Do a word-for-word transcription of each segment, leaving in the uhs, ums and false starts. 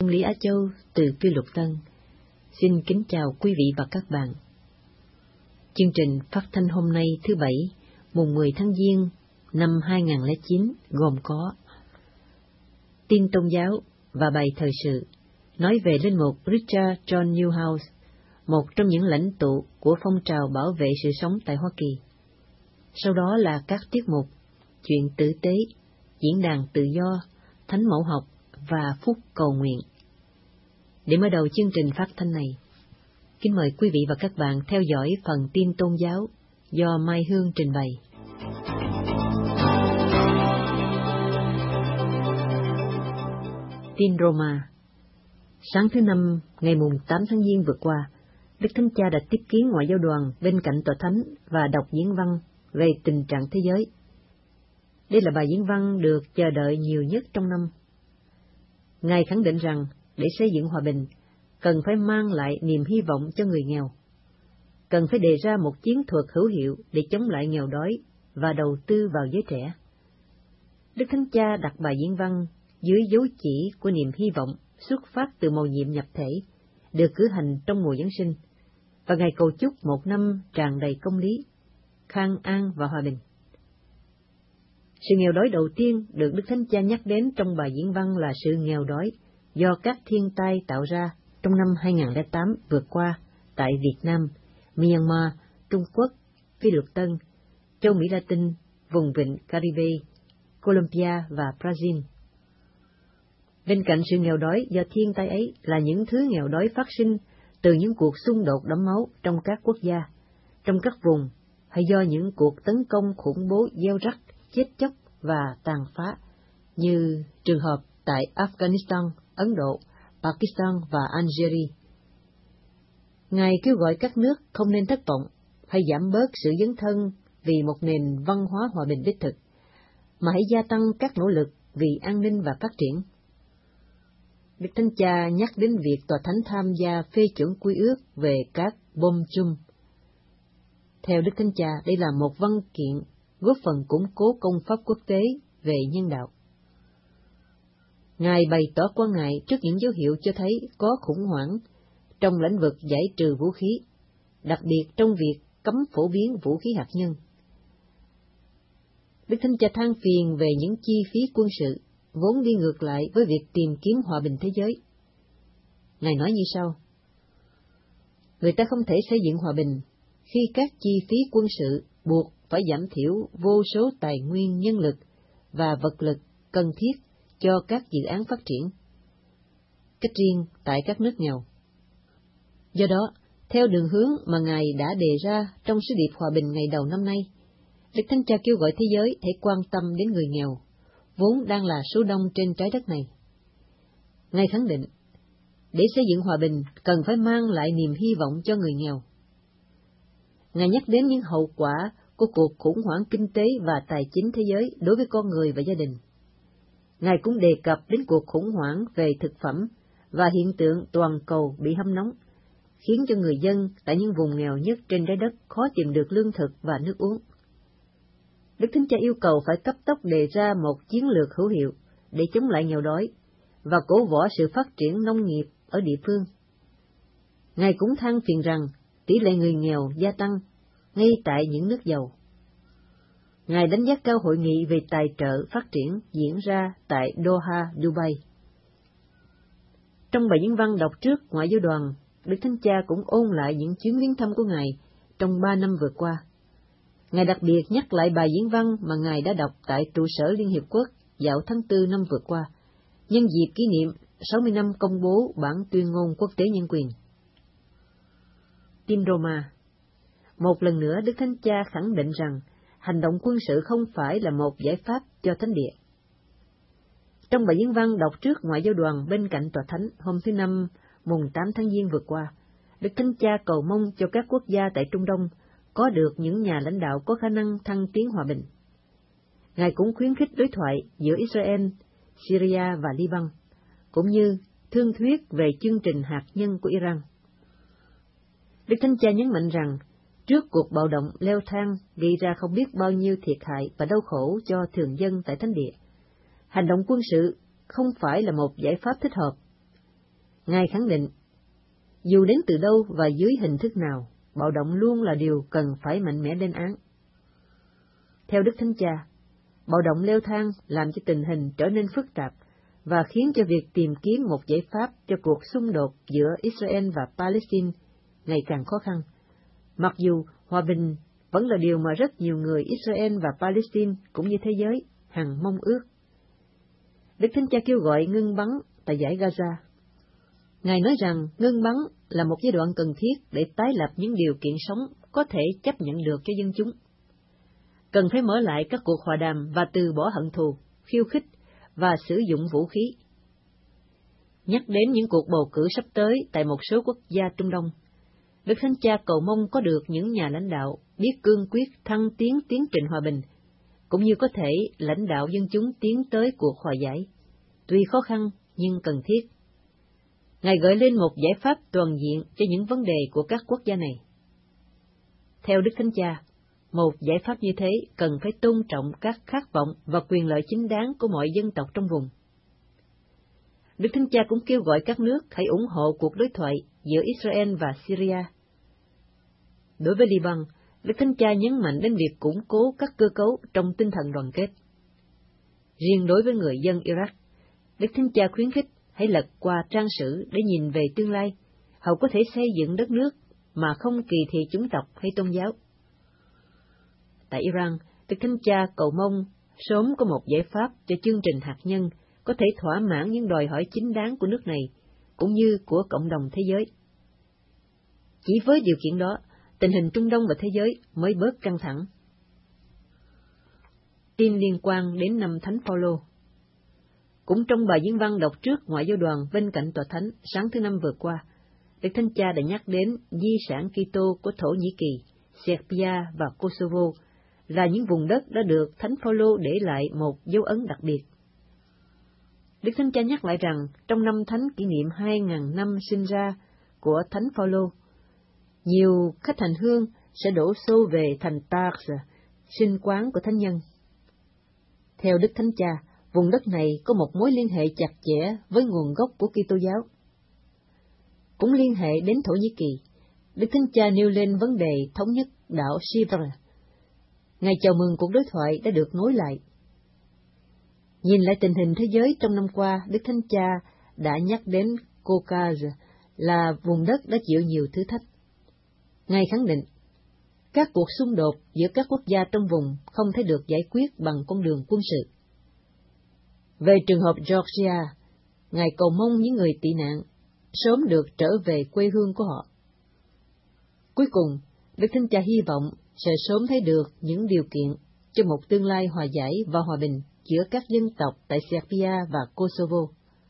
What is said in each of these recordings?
Lý Á Châu từ Phi Luật Tân xin kính chào quý vị và các bạn. Chương trình phát thanh hôm nay thứ Bảy, mùng mười tháng Giêng năm hai nghìn không trăm lẻ chín gồm có tin tôn giáo và bài thời sự nói về linh mục Richard John Newhouse, một trong những lãnh tụ của phong trào bảo vệ sự sống tại Hoa Kỳ. Sau đó là các tiết mục chuyện tử tế, diễn đàn tự do, thánh mẫu học và phút cầu nguyện. Để mở đầu chương trình phát thanh này, kính mời quý vị và các bạn theo dõi phần tin tôn giáo do Mai Hương trình bày. Tin Roma. Sáng thứ Năm, ngày mùng tám tháng Giêng vừa qua, Đức Thánh Cha đã tiếp kiến ngoại giao đoàn bên cạnh tòa thánh và đọc diễn văn về tình trạng thế giới. Đây là bài diễn văn được chờ đợi nhiều nhất trong năm. Ngài khẳng định rằng để xây dựng hòa bình, cần phải mang lại niềm hy vọng cho người nghèo. Cần phải đề ra một chiến thuật hữu hiệu để chống lại nghèo đói và đầu tư vào giới trẻ. Đức Thánh Cha đặt bài diễn văn dưới dấu chỉ của niềm hy vọng xuất phát từ mầu nhiệm nhập thể, được cử hành trong mùa Giáng sinh, và Ngài cầu chúc một năm tràn đầy công lý, khang an và hòa bình. Sự nghèo đói đầu tiên được Đức Thánh Cha nhắc đến trong bài diễn văn là sự nghèo đói do các thiên tai tạo ra trong năm hai nghìn không trăm lẻ tám vừa qua tại Việt Nam, Myanmar, Trung Quốc, Phi Luật Tân, châu Mỹ Latin, vùng vịnh Caribe, Colombia và Brazil. Bên cạnh sự nghèo đói do thiên tai ấy là những thứ nghèo đói phát sinh từ những cuộc xung đột đẫm máu trong các quốc gia, trong các vùng, hay do những cuộc tấn công khủng bố gieo rắc, chết chóc và tàn phá, như trường hợp tại Afghanistan, Ấn Độ, Pakistan và Algeria. Ngài kêu gọi các nước không nên thất vọng hay giảm bớt sự dấn thân vì một nền văn hóa hòa bình đích thực, mà hãy gia tăng các nỗ lực vì an ninh và phát triển. Đức Thánh Cha nhắc đến việc Tòa Thánh tham gia phê chuẩn quy ước về các bom chung. Theo Đức Thánh Cha, đây là một văn kiện góp phần củng cố công pháp quốc tế về nhân đạo. Ngài bày tỏ quan ngại trước những dấu hiệu cho thấy có khủng hoảng trong lĩnh vực giải trừ vũ khí, đặc biệt trong việc cấm phổ biến vũ khí hạt nhân. Đức Thánh Cha than phiền về những chi phí quân sự vốn đi ngược lại với việc tìm kiếm hòa bình thế giới. Ngài nói như sau: người ta không thể xây dựng hòa bình khi các chi phí quân sự buộc phải giảm thiểu vô số tài nguyên nhân lực và vật lực cần thiết cho các dự án phát triển, cách riêng tại các nước nghèo. Do đó, theo đường hướng mà Ngài đã đề ra trong sứ điệp hòa bình ngày đầu năm nay, Đức Thánh Cha kêu gọi thế giới hãy quan tâm đến người nghèo, vốn đang là số đông trên trái đất này. Ngài khẳng định, để xây dựng hòa bình cần phải mang lại niềm hy vọng cho người nghèo. Ngài nhắc đến những hậu quả của cuộc khủng hoảng kinh tế và tài chính thế giới đối với con người và gia đình. Ngài cũng đề cập đến cuộc khủng hoảng về thực phẩm và hiện tượng toàn cầu bị hâm nóng, khiến cho người dân tại những vùng nghèo nhất trên trái đất khó tìm được lương thực và nước uống. Đức Thánh Cha yêu cầu phải cấp tốc đề ra một chiến lược hữu hiệu để chống lại nghèo đói và cổ võ sự phát triển nông nghiệp ở địa phương. Ngài cũng than phiền rằng tỷ lệ người nghèo gia tăng ngay tại những nước giàu. Ngài đánh giá cao hội nghị về tài trợ phát triển diễn ra tại Doha, Dubai. Trong bài diễn văn đọc trước ngoại giao đoàn, Đức Thánh Cha cũng ôn lại những chuyến viếng thăm của Ngài trong ba năm vừa qua. Ngài đặc biệt nhắc lại bài diễn văn mà Ngài đã đọc tại trụ sở Liên Hiệp Quốc vào tháng tư năm vừa qua, nhân dịp kỷ niệm sáu mươi năm công bố bản tuyên ngôn quốc tế nhân quyền. Tin Roma. Một lần nữa, Đức Thánh Cha khẳng định rằng hành động quân sự không phải là một giải pháp cho thánh địa. Trong bài diễn văn đọc trước ngoại giao đoàn bên cạnh tòa thánh hôm thứ Năm, mùng tám tháng Giêng vừa qua, Đức Thánh Cha cầu mong cho các quốc gia tại Trung Đông có được những nhà lãnh đạo có khả năng thăng tiến hòa bình. Ngài cũng khuyến khích đối thoại giữa Israel, Syria và Liban, cũng như thương thuyết về chương trình hạt nhân của Iran. Đức Thánh Cha nhấn mạnh rằng, trước cuộc bạo động leo thang gây ra không biết bao nhiêu thiệt hại và đau khổ cho thường dân tại thánh địa, hành động quân sự không phải là một giải pháp thích hợp, Ngài khẳng định, dù đến từ đâu và dưới hình thức nào, bạo động luôn là điều cần phải mạnh mẽ lên án. Theo Đức Thánh Cha, bạo động leo thang làm cho tình hình trở nên phức tạp và khiến cho việc tìm kiếm một giải pháp cho cuộc xung đột giữa Israel và Palestine ngày càng khó khăn, mặc dù hòa bình vẫn là điều mà rất nhiều người Israel và Palestine cũng như thế giới hằng mong ước. Đức Thánh Cha kêu gọi ngưng bắn tại dải Gaza. Ngài nói rằng ngưng bắn là một giai đoạn cần thiết để tái lập những điều kiện sống có thể chấp nhận được cho dân chúng. Cần phải mở lại các cuộc hòa đàm và từ bỏ hận thù, khiêu khích và sử dụng vũ khí. Nhắc đến những cuộc bầu cử sắp tới tại một số quốc gia Trung Đông, Đức Thánh Cha cầu mong có được những nhà lãnh đạo biết cương quyết thăng tiến tiến trình hòa bình, cũng như có thể lãnh đạo dân chúng tiến tới cuộc hòa giải, tuy khó khăn nhưng cần thiết. Ngài gợi lên một giải pháp toàn diện cho những vấn đề của các quốc gia này. Theo Đức Thánh Cha, một giải pháp như thế cần phải tôn trọng các khát vọng và quyền lợi chính đáng của mọi dân tộc trong vùng. Đức Thánh Cha cũng kêu gọi các nước hãy ủng hộ cuộc đối thoại giữa Israel và Syria. Đối với Liban, Đức Thánh Cha nhấn mạnh đến việc củng cố các cơ cấu trong tinh thần đoàn kết. Riêng đối với người dân Iraq, Đức Thánh Cha khuyến khích hãy lật qua trang sử để nhìn về tương lai, hầu có thể xây dựng đất nước mà không kỳ thị chủng tộc hay tôn giáo. Tại Iran, Đức Thánh Cha cầu mong sớm có một giải pháp cho chương trình hạt nhân có thể thỏa mãn những đòi hỏi chính đáng của nước này, cũng như của cộng đồng thế giới. Chỉ với điều kiện đó, tình hình Trung Đông và thế giới mới bớt căng thẳng. Tin liên quan đến năm Thánh Phaolô. Cũng trong bài diễn văn đọc trước Ngoại giao đoàn bên cạnh Tòa Thánh sáng thứ Năm vừa qua, Đức Thánh Cha đã nhắc đến di sản Kitô của Thổ Nhĩ Kỳ, Serbia và Kosovo là những vùng đất đã được Thánh Phaolô để lại một dấu ấn đặc biệt. Đức Thánh Cha nhắc lại rằng trong năm Thánh kỷ niệm hai nghìn năm sinh ra của Thánh Phaolô, nhiều khách hành hương sẽ đổ xô về thành Tars, sinh quán của Thánh Nhân. Theo Đức Thánh Cha, vùng đất này có một mối liên hệ chặt chẽ với nguồn gốc của Kitô giáo. Cũng liên hệ đến Thổ Nhĩ Kỳ, Đức Thánh Cha nêu lên vấn đề thống nhất đảo Chypre. Ngài chào mừng cuộc đối thoại đã được nối lại. Nhìn lại tình hình thế giới trong năm qua, Đức Thánh Cha đã nhắc đến Caucasus là vùng đất đã chịu nhiều thử thách. Ngài khẳng định, các cuộc xung đột giữa các quốc gia trong vùng không thể được giải quyết bằng con đường quân sự. Về trường hợp Georgia, Ngài cầu mong những người tị nạn sớm được trở về quê hương của họ. Cuối cùng, Đức Thánh Cha hy vọng sẽ sớm thấy được những điều kiện cho một tương lai hòa giải và hòa bình giữa các dân tộc tại Serbia và Kosovo.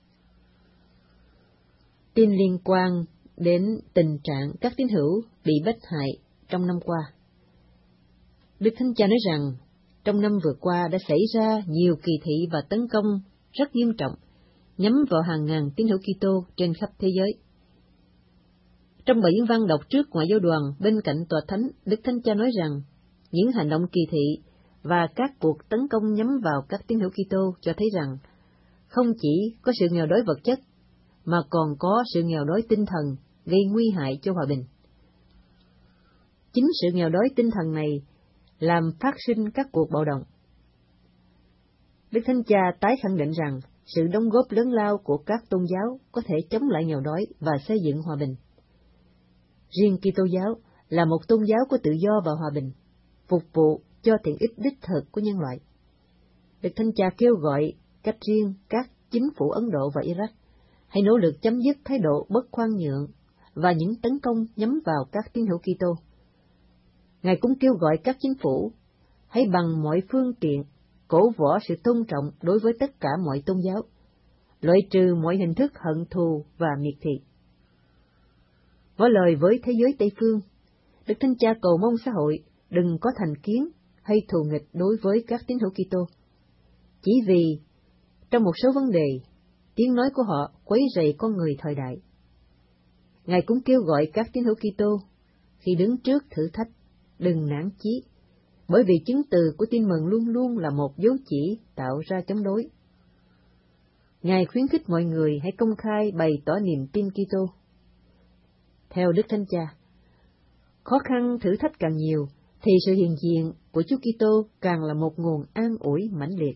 Tin liên quan đến tình trạng các tín hữu bị bách hại trong năm qua. Đức Thánh Cha nói rằng, trong năm vừa qua đã xảy ra nhiều kỳ thị và tấn công rất nghiêm trọng, nhắm vào hàng ngàn tín hữu Kitô trên khắp thế giới. Trong bài diễn văn đọc trước Ngoại giao đoàn bên cạnh Tòa Thánh, Đức Thánh Cha nói rằng, những hành động kỳ thị và các cuộc tấn công nhắm vào các tín hữu Kitô cho thấy rằng, không chỉ có sự nghèo đói vật chất, mà còn có sự nghèo đói tinh thần gây nguy hại cho hòa bình. Chính sự nghèo đói tinh thần này làm phát sinh các cuộc bạo động. Đức Thánh Cha tái khẳng định rằng sự đóng góp lớn lao của các tôn giáo có thể chống lại nghèo đói và xây dựng hòa bình. Riêng Kitô giáo là một tôn giáo của tự do và hòa bình, phục vụ cho tiện ích đích thực của nhân loại. Đức Thánh Cha kêu gọi cách riêng các chính phủ Ấn Độ và Iraq hãy nỗ lực chấm dứt thái độ bất khoan nhượng và những tấn công nhắm vào các tín hữu Kitô. Ngài cũng kêu gọi các chính phủ hãy bằng mọi phương tiện cổ võ sự tôn trọng đối với tất cả mọi tôn giáo, loại trừ mọi hình thức hận thù và miệt thị. Ngỏ lời với thế giới Tây phương, Đức Thánh Cha cầu mong xã hội đừng có thành kiến hay thù nghịch đối với các tín hữu Kitô, chỉ vì trong một số vấn đề, tiếng nói của họ quấy rầy con người thời đại. Ngài cũng kêu gọi các tín hữu Kitô khi đứng trước thử thách đừng nản chí, bởi vì chứng từ của tin mừng luôn luôn là một dấu chỉ tạo ra chống đối. Ngài khuyến khích mọi người hãy công khai bày tỏ niềm tin Kitô. Theo Đức Thánh Cha, khó khăn thử thách càng nhiều, thì sự hiện diện của Chúa Kitô càng là một nguồn an ủi mãnh liệt.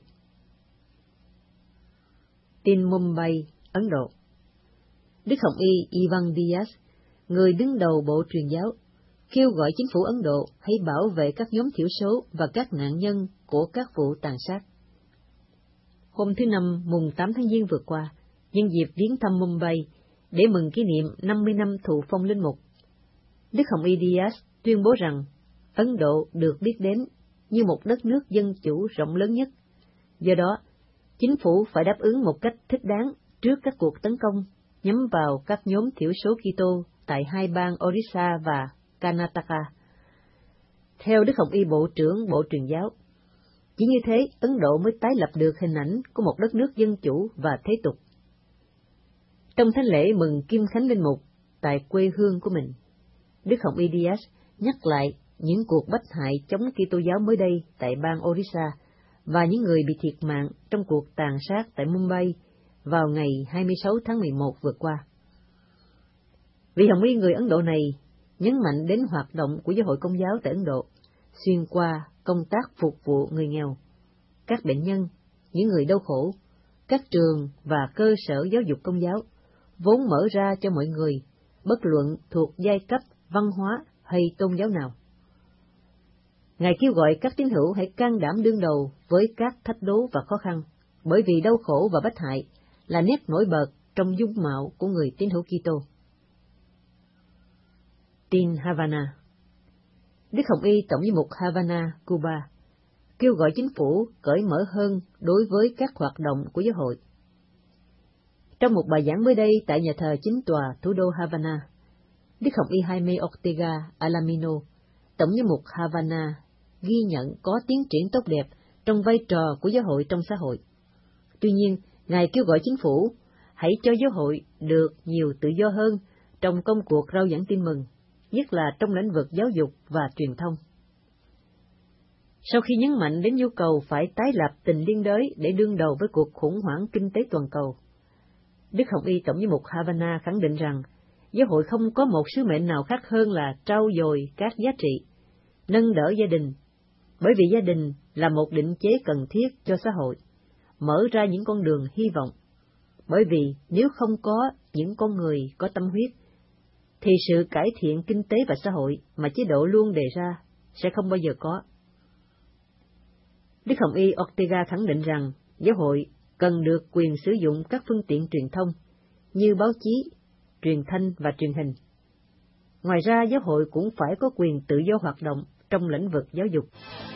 Tin Mumbai, Ấn Độ. Đức Hồng Y Ivan Diaz, người đứng đầu Bộ Truyền giáo, kêu gọi chính phủ Ấn Độ hãy bảo vệ các nhóm thiểu số và các nạn nhân của các vụ tàn sát. Hôm thứ Năm, mùng tám tháng Giêng vừa qua, nhân dịp viếng thăm Mumbai để mừng kỷ niệm năm mươi năm thụ phong linh mục, Đức Hồng Y Diaz tuyên bố rằng Ấn Độ được biết đến như một đất nước dân chủ rộng lớn nhất. Do đó, chính phủ phải đáp ứng một cách thích đáng trước các cuộc tấn công nhắm vào các nhóm thiểu số Kitô tại hai bang Orissa và Karnataka. Theo Đức Hồng Y Bộ trưởng Bộ Truyền giáo, chỉ như thế Ấn Độ mới tái lập được hình ảnh của một đất nước dân chủ và thế tục. Trong thánh lễ mừng Kim Khánh linh mục tại quê hương của mình, Đức Hồng Y Diaz nhắc lại những cuộc bách hại chống Kitô giáo mới đây tại bang Orissa và những người bị thiệt mạng trong cuộc tàn sát tại Mumbai vào ngày hai mươi sáu tháng mười một vừa qua. Vị Hồng Y người Ấn Độ này nhấn mạnh đến hoạt động của Giáo hội Công giáo tại Ấn Độ, xuyên qua công tác phục vụ người nghèo, các bệnh nhân, những người đau khổ, các trường và cơ sở giáo dục Công giáo, vốn mở ra cho mọi người, bất luận thuộc giai cấp, văn hóa hay tôn giáo nào. Ngài kêu gọi các tín hữu hãy can đảm đương đầu với các thách đố và khó khăn, bởi vì đau khổ và bách hại là nét nổi bật trong dung mạo của người tín hữu Kitô. Tin Havana. Đức Hồng Y Tổng giám mục Havana, Cuba, kêu gọi chính phủ cởi mở hơn đối với các hoạt động của giáo hội. Trong một bài giảng mới đây tại nhà thờ chính tòa thủ đô Havana, Đức Hồng Y Jaime Ortega Alamino, Tổng giám mục Havana, ghi nhận có tiến triển tốt đẹp trong vai trò của giáo hội trong xã hội. Tuy nhiên, Ngài kêu gọi chính phủ hãy cho giáo hội được nhiều tự do hơn trong công cuộc rao giảng tin mừng, nhất là trong lĩnh vực giáo dục và truyền thông. Sau khi nhấn mạnh đến nhu cầu phải tái lập tình liên đới để đương đầu với cuộc khủng hoảng kinh tế toàn cầu, Đức Hồng Y Tổng giám mục Havana khẳng định rằng giáo hội không có một sứ mệnh nào khác hơn là trau dồi các giá trị, nâng đỡ gia đình, bởi vì gia đình là một định chế cần thiết cho xã hội, mở ra những con đường hy vọng. Bởi vì nếu không có những con người có tâm huyết, thì sự cải thiện kinh tế và xã hội mà chế độ luôn đề ra sẽ không bao giờ có. Đức Hồng Y Ortega khẳng định rằng giáo hội cần được quyền sử dụng các phương tiện truyền thông như báo chí, truyền thanh và truyền hình. Ngoài ra, giáo hội cũng phải có quyền tự do hoạt động trong lĩnh vực giáo dục.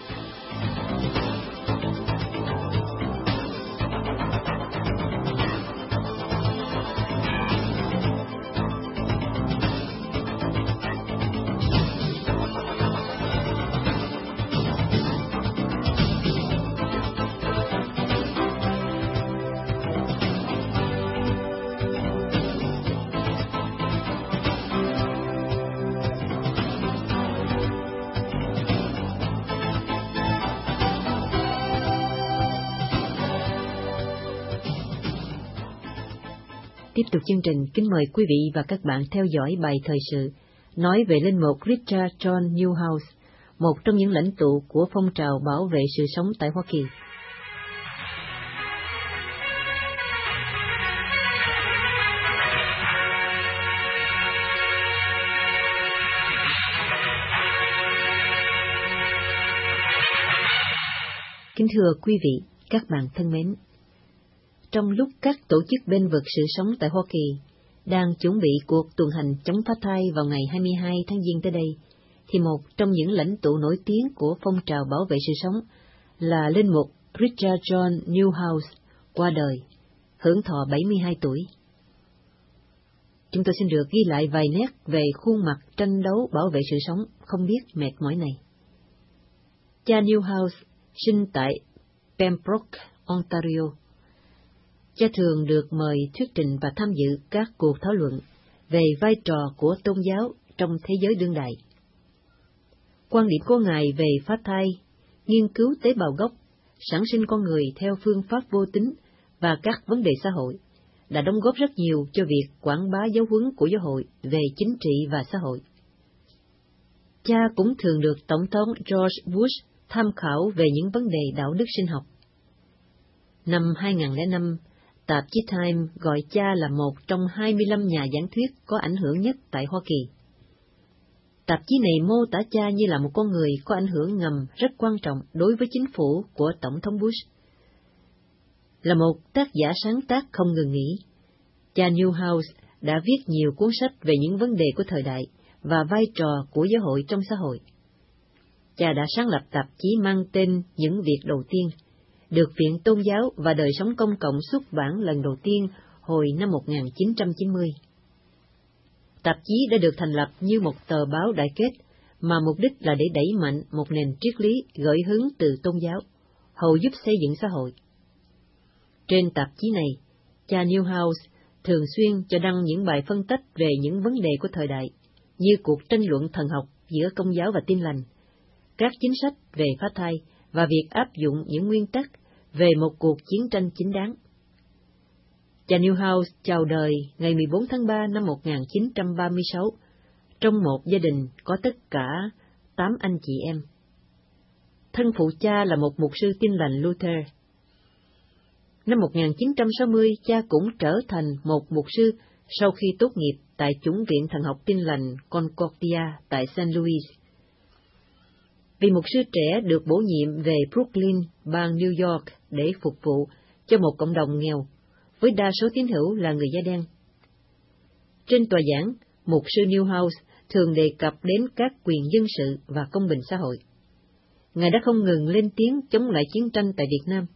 Tiếp tục chương trình, kính mời quý vị và các bạn theo dõi bài thời sự nói về linh mục Richard John Newhouse, một trong những lãnh tụ của phong trào bảo vệ sự sống tại Hoa Kỳ. Kính thưa quý vị, các bạn thân mến, trong lúc các tổ chức bên vực sự sống tại Hoa Kỳ đang chuẩn bị cuộc tuần hành chống phá thai vào ngày hai mươi hai tháng Giêng tới đây, thì một trong những lãnh tụ nổi tiếng của phong trào bảo vệ sự sống là linh mục Richard John Newhouse qua đời, hưởng thọ bảy mươi hai tuổi. Chúng tôi xin được ghi lại vài nét về khuôn mặt tranh đấu bảo vệ sự sống không biết mệt mỏi này. Cha Newhouse sinh tại Pembroke, Ontario. Cha thường được mời thuyết trình và tham dự các cuộc thảo luận về vai trò của tôn giáo trong thế giới đương đại. Quan điểm của Ngài về phá thai, nghiên cứu tế bào gốc, sản sinh con người theo phương pháp vô tính và các vấn đề xã hội, đã đóng góp rất nhiều cho việc quảng bá giáo huấn của giáo hội về chính trị và xã hội. Cha cũng thường được Tổng thống George Bush tham khảo về những vấn đề đạo đức sinh học. Năm hai nghìn lẻ năm, tạp chí Time gọi cha là một trong hai mươi lăm nhà giảng thuyết có ảnh hưởng nhất tại Hoa Kỳ. Tạp chí này mô tả cha như là một con người có ảnh hưởng ngầm rất quan trọng đối với chính phủ của Tổng thống Bush. Là một tác giả sáng tác không ngừng nghỉ, cha Newhouse đã viết nhiều cuốn sách về những vấn đề của thời đại và vai trò của giáo hội trong xã hội. Cha đã sáng lập tạp chí mang tên Những Việc Đầu Tiên, được Viện Tôn giáo và Đời sống Công cộng xuất bản lần đầu tiên hồi năm một nghìn chín trăm chín mươi. Tạp chí đã được thành lập như một tờ báo đại kết, mà mục đích là để đẩy mạnh một nền triết lý gợi hứng từ tôn giáo, hầu giúp xây dựng xã hội. Trên tạp chí này, cha Newhouse thường xuyên cho đăng những bài phân tích về những vấn đề của thời đại, như cuộc tranh luận thần học giữa Công giáo và Tin lành, các chính sách về phá thai và việc áp dụng những nguyên tắc về một cuộc chiến tranh chính đáng. Cha Newhouse chào đời ngày mười bốn tháng ba năm một nghìn chín trăm ba mươi sáu, trong một gia đình có tất cả tám anh chị em. Thân phụ cha là một mục sư Tin lành Luther. Năm một nghìn chín trăm sáu mươi, cha cũng trở thành một mục sư sau khi tốt nghiệp tại Chủng viện Thần học Tin lành Concordia tại Saint Louis. Vì mục sư trẻ được bổ nhiệm về Brooklyn, bang New York để phục vụ cho một cộng đồng nghèo, với đa số tín hữu là người da đen. Trên tòa giảng, mục sư Newhouse thường đề cập đến các quyền dân sự và công bình xã hội. Ngài đã không ngừng lên tiếng chống lại chiến tranh tại Việt Nam.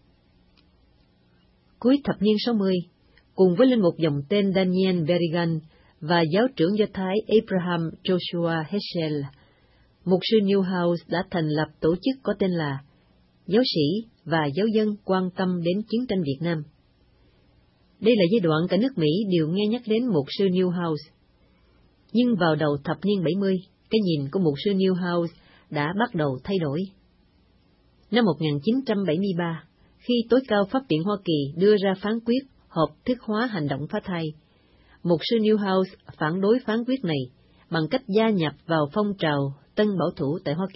Cuối thập niên sáu mươi, cùng với linh mục dòng tên Daniel Berrigan và giáo trưởng Do Thái Abraham Joshua Heschel, mục sư Newhouse đã thành lập tổ chức có tên là Giáo sĩ và Giáo dân quan tâm đến chiến tranh Việt Nam. Đây là giai đoạn cả nước Mỹ đều nghe nhắc đến mục sư Newhouse. Nhưng vào đầu thập niên bảy mươi, cái nhìn của mục sư Newhouse đã bắt đầu thay đổi. Năm một nghìn chín trăm bảy mươi ba, khi tối cao pháp viện Hoa Kỳ đưa ra phán quyết hợp thức hóa hành động phá thai, mục sư Newhouse phản đối phán quyết này bằng cách gia nhập vào phong trào Tân Bảo thủ tại Hoa Kỳ.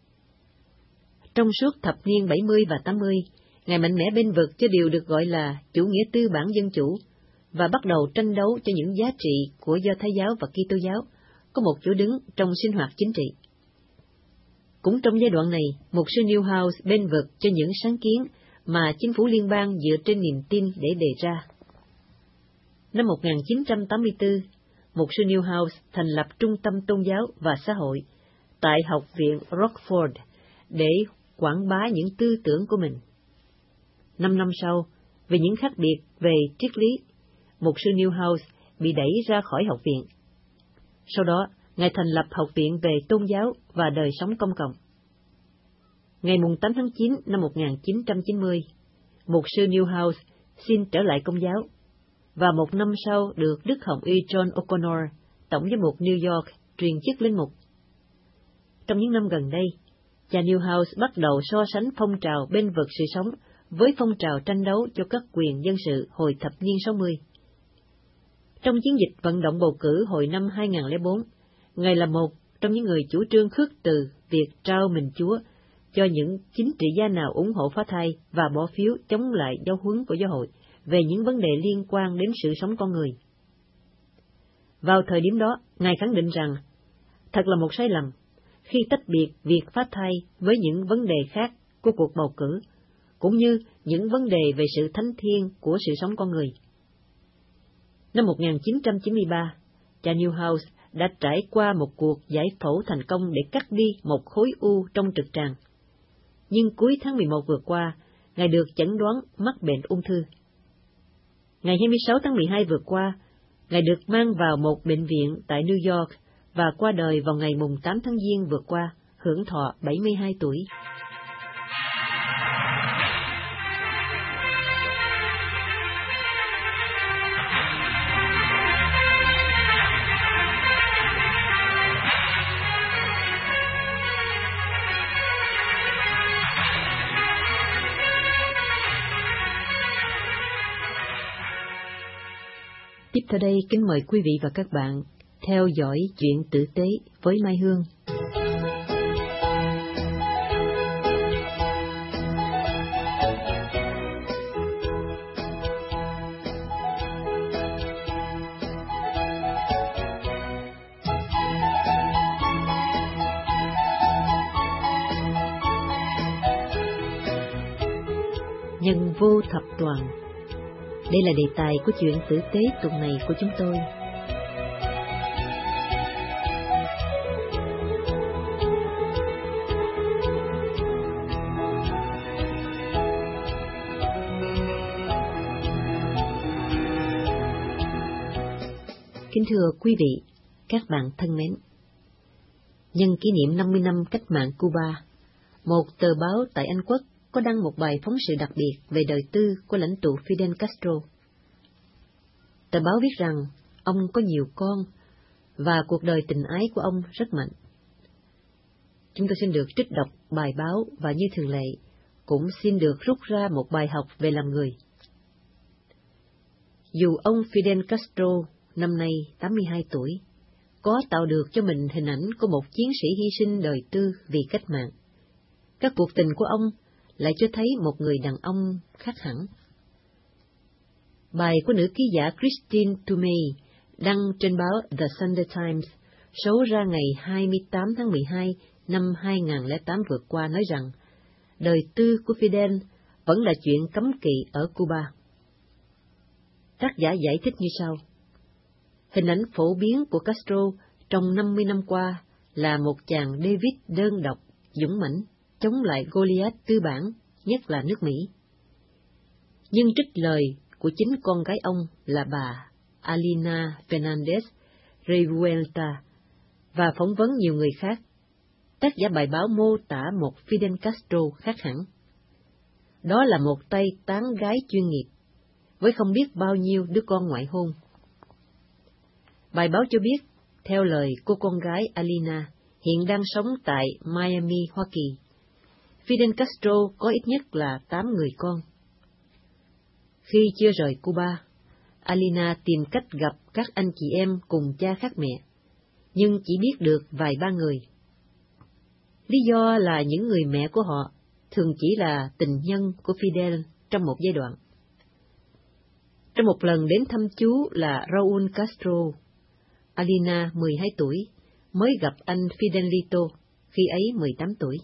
Trong suốt thập niên bảy mươi và tám mươi, Ngài mạnh mẽ bênh vực cho điều được gọi là chủ nghĩa tư bản dân chủ và bắt đầu tranh đấu cho những giá trị của Do Thái giáo và Kitô giáo có một chỗ đứng trong sinh hoạt chính trị. Cũng trong giai đoạn này, mục sư Newhouse bênh vực cho những sáng kiến mà chính phủ liên bang dựa trên niềm tin để đề ra. Năm một nghìn chín trăm tám mươi tư, mục sư Newhouse thành lập Trung tâm Tôn giáo và Xã hội tại Học viện Rockford để quảng bá những tư tưởng của mình. Năm năm sau, vì những khác biệt về triết lý, mục sư Newhouse bị đẩy ra khỏi học viện. Sau đó, Ngài thành lập Học viện về Tôn giáo và Đời sống Công cộng. Ngày tám tháng chín năm một nghìn chín trăm chín mươi, mục sư Newhouse xin trở lại Công giáo, và một năm sau được Đức Hồng Y John O'Connor, Tổng giám mục New York, truyền chức linh mục. Trong những năm gần đây, cha Newhouse bắt đầu so sánh phong trào bênh vực sự sống với phong trào tranh đấu cho các quyền dân sự hồi thập niên sáu mươi. Trong chiến dịch vận động bầu cử hồi năm hai nghìn lẻ bốn, Ngài là một trong những người chủ trương khước từ việc trao mình Chúa cho những chính trị gia nào ủng hộ phá thai và bỏ phiếu chống lại giáo huấn của giáo hội về những vấn đề liên quan đến sự sống con người. Vào thời điểm đó, Ngài khẳng định rằng, thật là một sai lầm khi tách biệt việc phá thai với những vấn đề khác của cuộc bầu cử, cũng như những vấn đề về sự thánh thiêng của sự sống con người. Năm một nghìn chín trăm chín mươi ba, cha Newhouse đã trải qua một cuộc giải phẫu thành công để cắt đi một khối u trong trực tràng. Nhưng cuối tháng mười một vừa qua, Ngài được chẩn đoán mắc bệnh ung thư. Ngày hai mươi sáu tháng mười hai vừa qua, Ngài được mang vào một bệnh viện tại New York và qua đời vào ngày tám tháng Giêng vừa qua, hưởng thọ bảy mươi hai tuổi. sau đây kính mời quý vị và các bạn theo dõi chuyện tử tế với Mai Hương. Nhân vô thập toàn. Đây là đề tài của chuyện tử tế tuần này của chúng tôi. Kính thưa quý vị, các bạn thân mến, nhân kỷ niệm năm mươi năm cách mạng Cuba, một tờ báo tại Anh Quốc có đăng một bài phóng sự đặc biệt về đời tư của lãnh tụ Fidel Castro. Tờ báo viết rằng ông có nhiều con và cuộc đời tình ái của ông rất mạnh. Chúng tôi xin được trích đọc bài báo và như thường lệ, cũng xin được rút ra một bài học về làm người. Dù ông Fidel Castro năm nay tám mươi hai tuổi, có tạo được cho mình hình ảnh của một chiến sĩ hy sinh đời tư vì cách mạng, các cuộc tình của ông lại cho thấy một người đàn ông khác hẳn. Bài của nữ ký giả Christine Toomey đăng trên báo The Sunday Times số ra ngày hai mươi tám tháng mười hai năm hai nghìn không trăm lẻ tám vừa qua nói rằng đời tư của Fidel vẫn là chuyện cấm kỵ ở Cuba. Tác giả giải thích như sau: hình ảnh phổ biến của Castro trong năm mươi năm qua là một chàng David đơn độc, dũng mãnh, chống lại Goliath tư bản, nhất là nước Mỹ. Nhưng trích lời của chính con gái ông là bà Alina Fernandez Revuelta và phỏng vấn nhiều người khác, tác giả bài báo mô tả một Fidel Castro khác hẳn. Đó là một tay tán gái chuyên nghiệp, với không biết bao nhiêu đứa con ngoại hôn. Bài báo cho biết, theo lời cô con gái Alina, hiện đang sống tại Miami, Hoa Kỳ, Fidel Castro có ít nhất là tám người con. Khi chưa rời Cuba, Alina tìm cách gặp các anh chị em cùng cha khác mẹ, nhưng chỉ biết được vài ba người. Lý do là những người mẹ của họ thường chỉ là tình nhân của Fidel trong một giai đoạn. Trong một lần đến thăm chú là Raúl Castro, Alina mười hai tuổi mới gặp anh Fidelito khi ấy mười tám tuổi.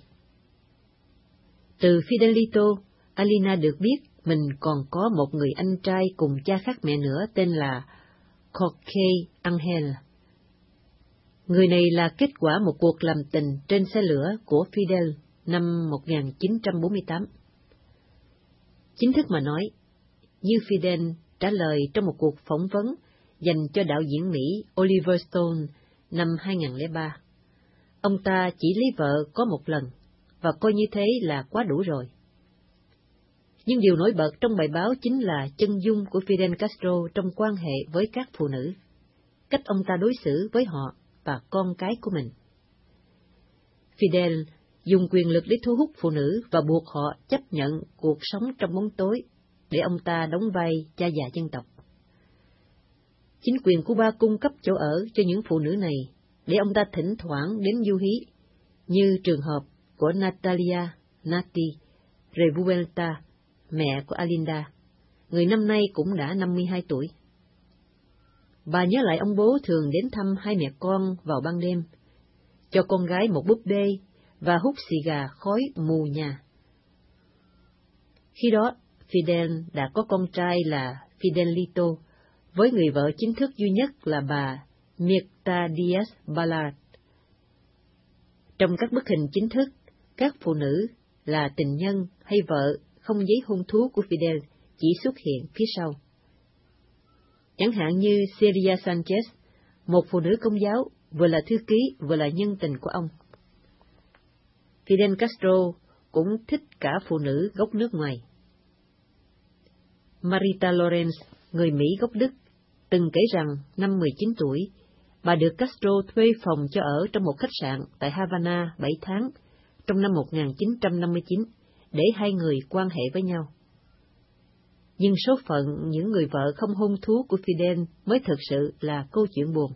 Từ Fidelito, Alina được biết mình còn có một người anh trai cùng cha khác mẹ nữa tên là Jorge Angel. Người này là kết quả một cuộc làm tình trên xe lửa của Fidel năm một nghìn chín trăm bốn mươi tám. Chính thức mà nói, như Fidel trả lời trong một cuộc phỏng vấn dành cho đạo diễn Mỹ Oliver Stone năm hai nghìn không trăm lẻ ba, ông ta chỉ lấy vợ có một lần, và coi như thế là quá đủ rồi. Nhưng điều nổi bật trong bài báo chính là chân dung của Fidel Castro trong quan hệ với các phụ nữ, cách ông ta đối xử với họ và con cái của mình. Fidel dùng quyền lực để thu hút phụ nữ và buộc họ chấp nhận cuộc sống trong bóng tối để ông ta đóng vai cha già dân tộc. Chính quyền Cuba cung cấp chỗ ở cho những phụ nữ này để ông ta thỉnh thoảng đến du hí, như trường hợp của Natalia Nati Revuelta, mẹ của Alinda, người năm nay cũng đã năm mươi hai tuổi. Bà nhớ lại ông bố thường đến thăm hai mẹ con vào ban đêm, cho con gái một búp bê và hút xì gà khói mù nhà. Khi đó, Fidel đã có con trai là Fidelito, với người vợ chính thức duy nhất là bà Mirta Díaz Balart. Trong các bức hình chính thức, các phụ nữ là tình nhân hay vợ không giấy hôn thú của Fidel chỉ xuất hiện phía sau. Chẳng hạn như Celia Sanchez, một phụ nữ Công giáo, vừa là thư ký vừa là nhân tình của ông. Fidel Castro cũng thích cả phụ nữ gốc nước ngoài. Marita Lorenz, người Mỹ gốc Đức, từng kể rằng năm mười chín tuổi, bà được Castro thuê phòng cho ở trong một khách sạn tại Havana bảy tháng trong năm một nghìn chín trăm năm mươi chín để hai người quan hệ với nhau. Nhưng số phận những người vợ không hôn thú của Fidel mới thực sự là câu chuyện buồn.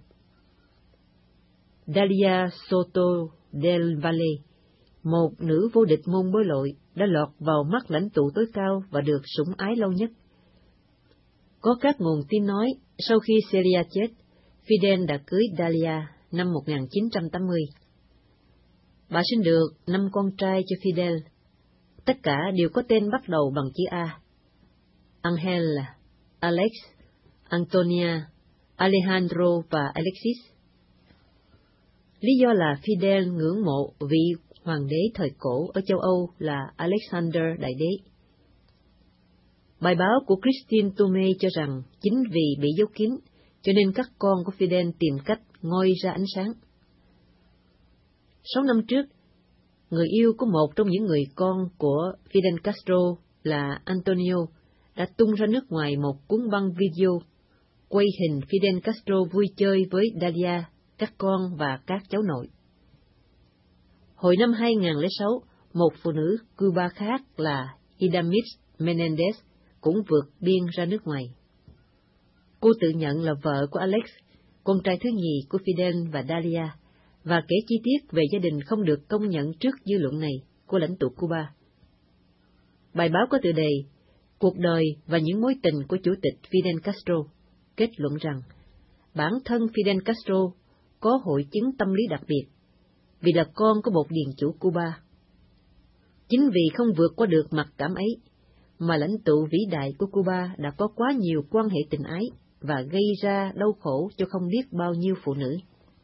Dalia Soto del Valle, một nữ vô địch môn bơi lội, đã lọt vào mắt lãnh tụ tối cao và được sủng ái lâu nhất. Có các nguồn tin nói, sau khi Celia chết, Fidel đã cưới Dalia năm một nghìn chín trăm tám mươi. Bà sinh được năm con trai cho Fidel, tất cả đều có tên bắt đầu bằng chữ A: Angel, Alex, Antonia, Alejandro và Alexis. Lý do là Fidel ngưỡng mộ vị hoàng đế thời cổ ở châu Âu là Alexander Đại Đế. Bài báo của Christine Tomei cho rằng chính vì bị giấu kín, cho nên các con của Fidel tìm cách ngoi ra ánh sáng. Sáu năm trước, người yêu của một trong những người con của Fidel Castro là Antonio đã tung ra nước ngoài một cuốn băng video quay hình Fidel Castro vui chơi với Dalia, các con và các cháu nội. Hồi năm hai nghìn lẻ sáu, một phụ nữ Cuba khác là Idamis Menendez cũng vượt biên ra nước ngoài. Cô tự nhận là vợ của Alex, con trai thứ nhì của Fidel và Dalia, và kể chi tiết về gia đình không được công nhận trước dư luận này của lãnh tụ Cuba. Bài báo có tựa đề Cuộc đời và những mối tình của Chủ tịch Fidel Castro kết luận rằng bản thân Fidel Castro có hội chứng tâm lý đặc biệt vì là con của một điền chủ Cuba. Chính vì không vượt qua được mặc cảm ấy, mà lãnh tụ vĩ đại của Cuba đã có quá nhiều quan hệ tình ái và gây ra đau khổ cho không biết bao nhiêu phụ nữ.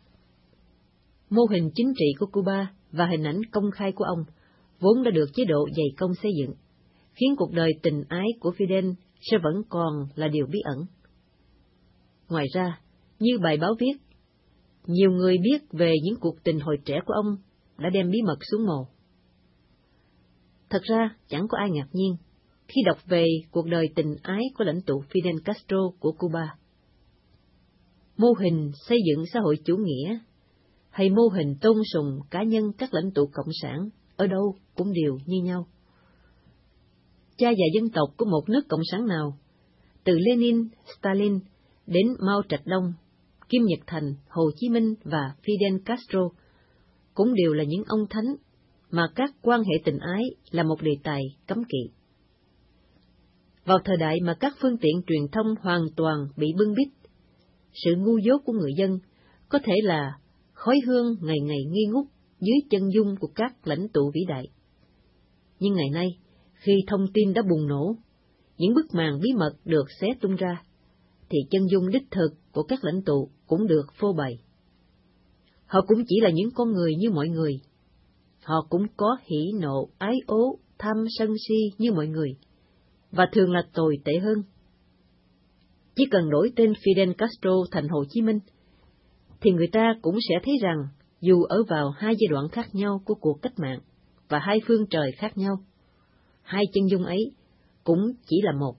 Mô hình chính trị của Cuba và hình ảnh công khai của ông vốn đã được chế độ dày công xây dựng, khiến cuộc đời tình ái của Fidel sẽ vẫn còn là điều bí ẩn. Ngoài ra, như bài báo viết, nhiều người biết về những cuộc tình hồi trẻ của ông đã đem bí mật xuống mồ. Thật ra, chẳng có ai ngạc nhiên khi đọc về cuộc đời tình ái của lãnh tụ Fidel Castro của Cuba. Mô hình xây dựng xã hội chủ nghĩa hay mô hình tôn sùng cá nhân các lãnh tụ cộng sản ở đâu cũng đều như nhau. Cha già dân tộc của một nước cộng sản nào, từ Lenin, Stalin đến Mao Trạch Đông, Kim Nhật Thành, Hồ Chí Minh và Fidel Castro, cũng đều là những ông thánh mà các quan hệ tình ái là một đề tài cấm kỵ. Vào thời đại mà các phương tiện truyền thông hoàn toàn bị bưng bít, sự ngu dốt của người dân có thể là khói hương ngày ngày nghi ngút dưới chân dung của các lãnh tụ vĩ đại. Nhưng ngày nay, khi thông tin đã bùng nổ, những bức màn bí mật được xé tung ra, thì chân dung đích thực của các lãnh tụ cũng được phô bày. Họ cũng chỉ là những con người như mọi người. Họ cũng có hỉ nộ, ái ố, tham sân si như mọi người, và thường là tồi tệ hơn. Chỉ cần đổi tên Fidel Castro thành Hồ Chí Minh, thì người ta cũng sẽ thấy rằng dù ở vào hai giai đoạn khác nhau của cuộc cách mạng và hai phương trời khác nhau, hai chân dung ấy cũng chỉ là một.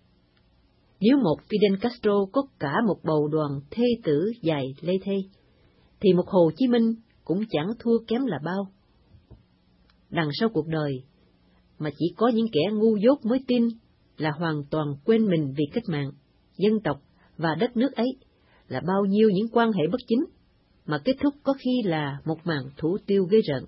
Nếu một Fidel Castro có cả một bầu đoàn thê tử dài lê thê, thì một Hồ Chí Minh cũng chẳng thua kém là bao. Đằng sau cuộc đời, mà chỉ có những kẻ ngu dốt mới tin là hoàn toàn quên mình vì cách mạng, dân tộc và đất nước ấy, là bao nhiêu những quan hệ bất chính, mà kết thúc có khi là một màn thủ tiêu ghê rợn.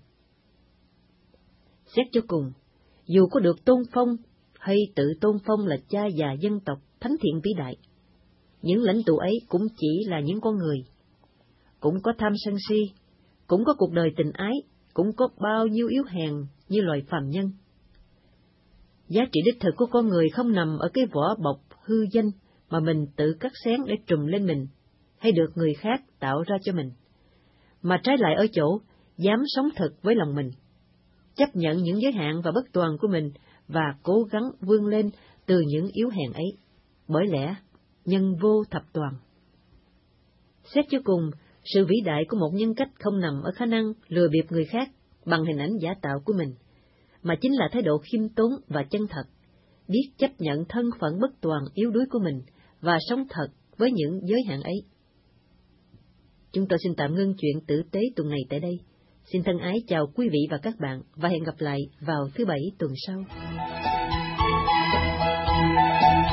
Xét cho cùng, dù có được tôn phong hay tự tôn phong là cha già dân tộc thánh thiện vĩ đại, những lãnh tụ ấy cũng chỉ là những con người, cũng có tham sân si, cũng có cuộc đời tình ái, cũng có bao nhiêu yếu hèn như loài phàm nhân. Giá trị đích thực của con người không nằm ở cái vỏ bọc hư danh mà mình tự cắt xén để trùm lên mình, hay được người khác tạo ra cho mình, mà trái lại ở chỗ dám sống thật với lòng mình, chấp nhận những giới hạn và bất toàn của mình và cố gắng vươn lên từ những yếu hèn ấy, bởi lẽ nhân vô thập toàn. Xét cho cùng, sự vĩ đại của một nhân cách không nằm ở khả năng lừa bịp người khác bằng hình ảnh giả tạo của mình, mà chính là thái độ khiêm tốn và chân thật, biết chấp nhận thân phận bất toàn yếu đuối của mình và sống thật với những giới hạn ấy. Chúng tôi xin tạm ngưng chuyện tử tế tuần này tại đây. Xin thân ái chào quý vị và các bạn và hẹn gặp lại vào thứ Bảy tuần sau.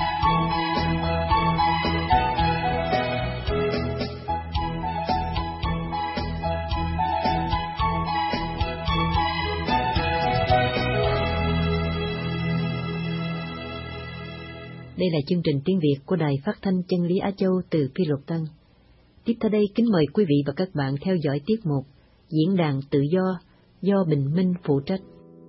Đây là chương trình tiếng Việt của Đài Phát thanh Chân lý Á Châu từ Phi Luật Tân. Tiếp theo đây kính mời quý vị và các bạn theo dõi tiết mục Diễn đàn Tự Do do Bình Minh phụ trách.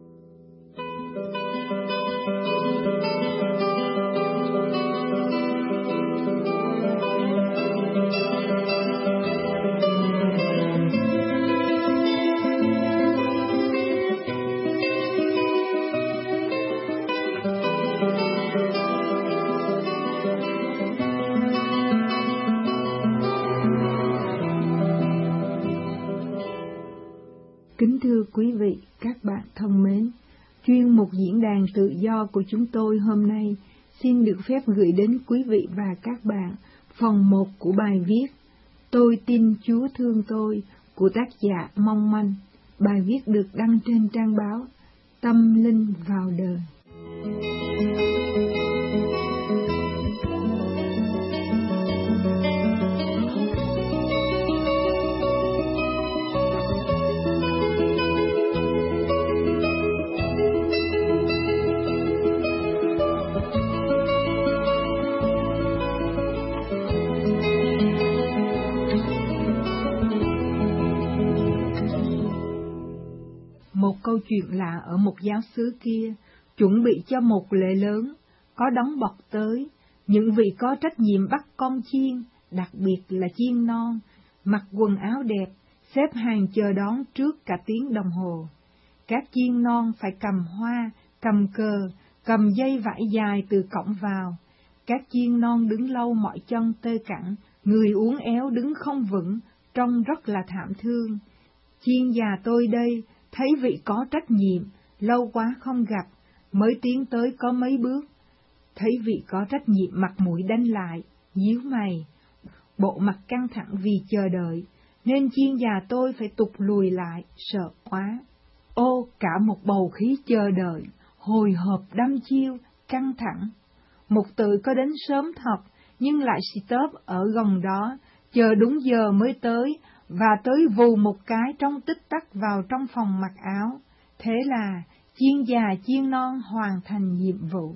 Kính thưa quý vị, các bạn thân mến, chuyên mục Diễn đàn Tự Do của chúng tôi hôm nay xin được phép gửi đến quý vị và các bạn phần một của bài viết Tôi tin Chúa thương tôi của tác giả Mong Manh. Bài viết được đăng trên trang báo Tâm Linh vào đời. Một câu chuyện lạ ở một giáo xứ kia, chuẩn bị cho một lễ lớn, có đóng bọc tới, những vị có trách nhiệm bắt con chiên, đặc biệt là chiên non, mặc quần áo đẹp, xếp hàng chờ đón trước cả tiếng đồng hồ. Các chiên non phải cầm hoa, cầm cờ, cầm dây vải dài từ cổng vào. Các chiên non đứng lâu mỏi chân tê cẳng, người uốn éo đứng không vững, trông rất là thảm thương. Chiên già tôi đây, thấy vị có trách nhiệm, lâu quá không gặp, mới tiến tới có mấy bước. Thấy vị có trách nhiệm mặt mũi đanh lại, nhíu mày, bộ mặt căng thẳng vì chờ đợi, nên chiên già tôi phải tụt lùi lại, sợ quá. Ô, cả một bầu khí chờ đợi, hồi hộp đăm chiêu, căng thẳng. Một tự có đến sớm thật, nhưng lại stop ở gần đó, chờ đúng giờ mới tới, và tới vù một cái trong tích tắc vào trong phòng mặc áo. Thế là chiên già chiên non hoàn thành nhiệm vụ.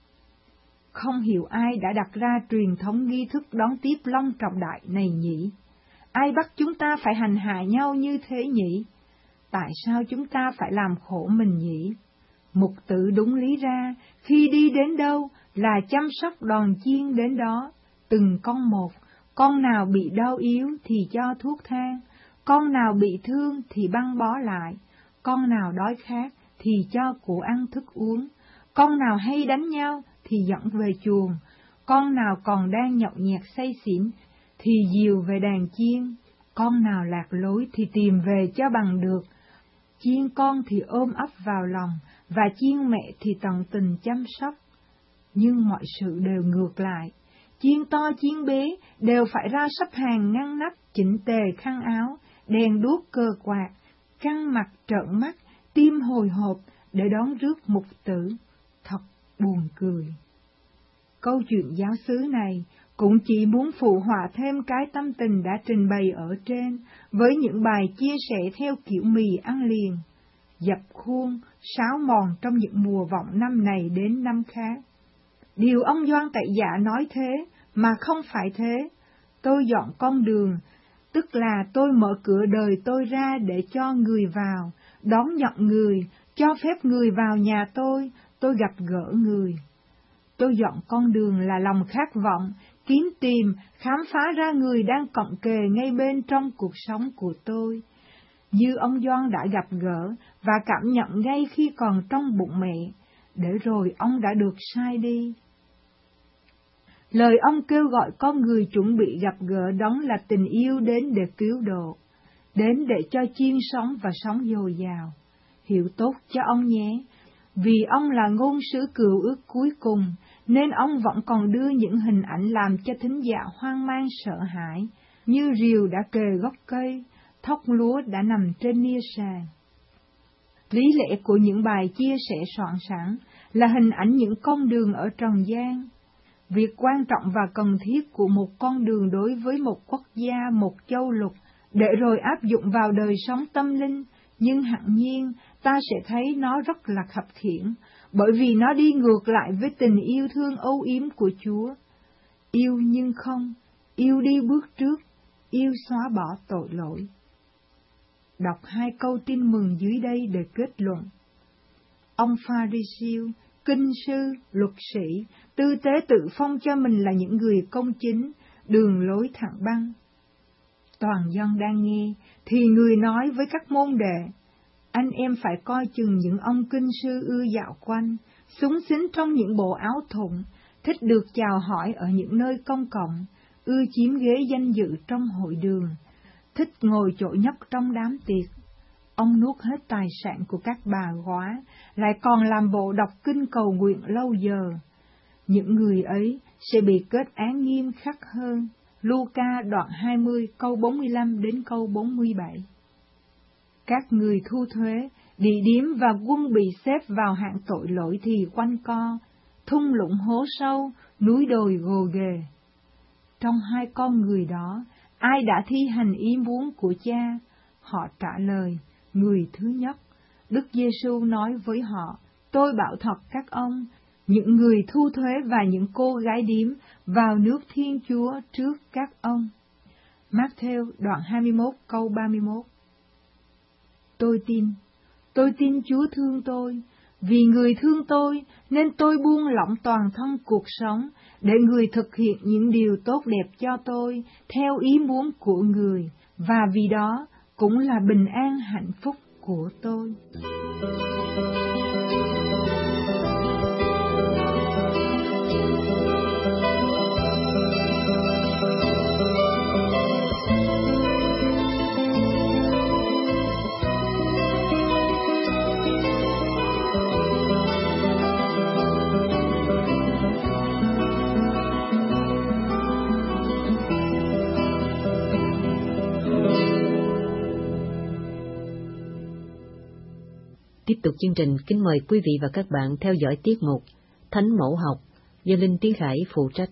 Không hiểu ai đã đặt ra truyền thống nghi thức đón tiếp long trọng đại này nhỉ? Ai bắt chúng ta phải hành hạ nhau như thế nhỉ? Tại sao chúng ta phải làm khổ mình nhỉ? Mục tử đúng lý ra, khi đi đến đâu là chăm sóc đòn chiên đến đó, từng con một. Con nào bị đau yếu thì cho thuốc thang, con nào bị thương thì băng bó lại, con nào đói khát thì cho của ăn thức uống, con nào hay đánh nhau thì dẫn về chuồng, con nào còn đang nhậu nhẹt say xỉn thì dìu về đàn chiên, con nào lạc lối thì tìm về cho bằng được. Chiên con thì ôm ấp vào lòng, và chiên mẹ thì tận tình chăm sóc. Nhưng mọi sự đều ngược lại. Chiên to chiên bé đều phải ra sắp hàng ngăn nắp, chỉnh tề khăn áo, đèn đuốc cờ quạt, căng mặt trợn mắt, tim hồi hộp để đón rước mục tử. Thật buồn cười. Câu chuyện giáo xứ này cũng chỉ muốn phụ họa thêm cái tâm tình đã trình bày ở trên với những bài chia sẻ theo kiểu mì ăn liền, dập khuôn, sáo mòn trong những mùa vọng năm này đến năm khác. Điều ông Doan Tại Dạ nói thế, mà không phải thế. Tôi dọn con đường, tức là tôi mở cửa đời tôi ra để cho người vào, đón nhận người, cho phép người vào nhà tôi, tôi gặp gỡ người. Tôi dọn con đường là lòng khát vọng, kiếm tìm, khám phá ra người đang cận kề ngay bên trong cuộc sống của tôi. Như ông Doan đã gặp gỡ và cảm nhận ngay khi còn trong bụng mẹ, để rồi ông đã được sai đi. Lời ông kêu gọi con người chuẩn bị gặp gỡ đó là tình yêu đến để cứu độ, đến để cho chiên sống và sống dồi dào. Hiểu tốt cho ông nhé, vì ông là ngôn sứ cựu ước cuối cùng, nên ông vẫn còn đưa những hình ảnh làm cho thính giả hoang mang sợ hãi, như rìu đã kề gốc cây, thóc lúa đã nằm trên nia sàn. Lý lẽ của những bài chia sẻ soạn sẵn là hình ảnh những con đường ở trần gian. Việc quan trọng và cần thiết của một con đường đối với một quốc gia, một châu lục, để rồi áp dụng vào đời sống tâm linh, nhưng hẳn nhiên ta sẽ thấy nó rất là khập khiễng, bởi vì nó đi ngược lại với tình yêu thương âu yếm của Chúa. Yêu nhưng không, yêu đi bước trước, yêu xóa bỏ tội lỗi. Đọc hai câu tin mừng dưới đây để kết luận. Ông Pha-ri-siêu, kinh sư, luật sĩ, tư tế tự phong cho mình là những người công chính, đường lối thẳng băng. Toàn dân đang nghe, thì người nói với các môn đệ, anh em phải coi chừng những ông kinh sư ưa dạo quanh, xúng xính trong những bộ áo thụng, thích được chào hỏi ở những nơi công cộng, ưa chiếm ghế danh dự trong hội đường, thích ngồi chỗ nhất trong đám tiệc. Ông nuốt hết tài sản của các bà góa, lại còn làm bộ đọc kinh cầu nguyện lâu giờ. Những người ấy sẽ bị kết án nghiêm khắc hơn. Luca đoạn hai mươi câu bốn mươi lăm đến câu bốn mươi bảy. Các người thu thuế, địa điếm và quân bị xếp vào hạng tội lỗi thì quanh co, thung lũng hố sâu, núi đồi gồ ghề. Trong hai con người đó, ai đã thi hành ý muốn của Cha? Họ trả lời, người thứ nhất. Đức Giêsu nói với họ, tôi bảo thật các ông, những người thu thuế và những cô gái điếm vào nước Thiên Chúa trước các ông. Mác-thêu đoạn hai mươi mốt câu ba mươi mốt. Tôi tin, tôi tin Chúa thương tôi, vì người thương tôi nên tôi buông lỏng toàn thân cuộc sống để người thực hiện những điều tốt đẹp cho tôi theo ý muốn của người, và vì đó cũng là bình an hạnh phúc của tôi. Tiếp tục chương trình, kính mời quý vị và các bạn theo dõi tiết mục Thánh Mẫu Học do Linh Tiến Khải phụ trách.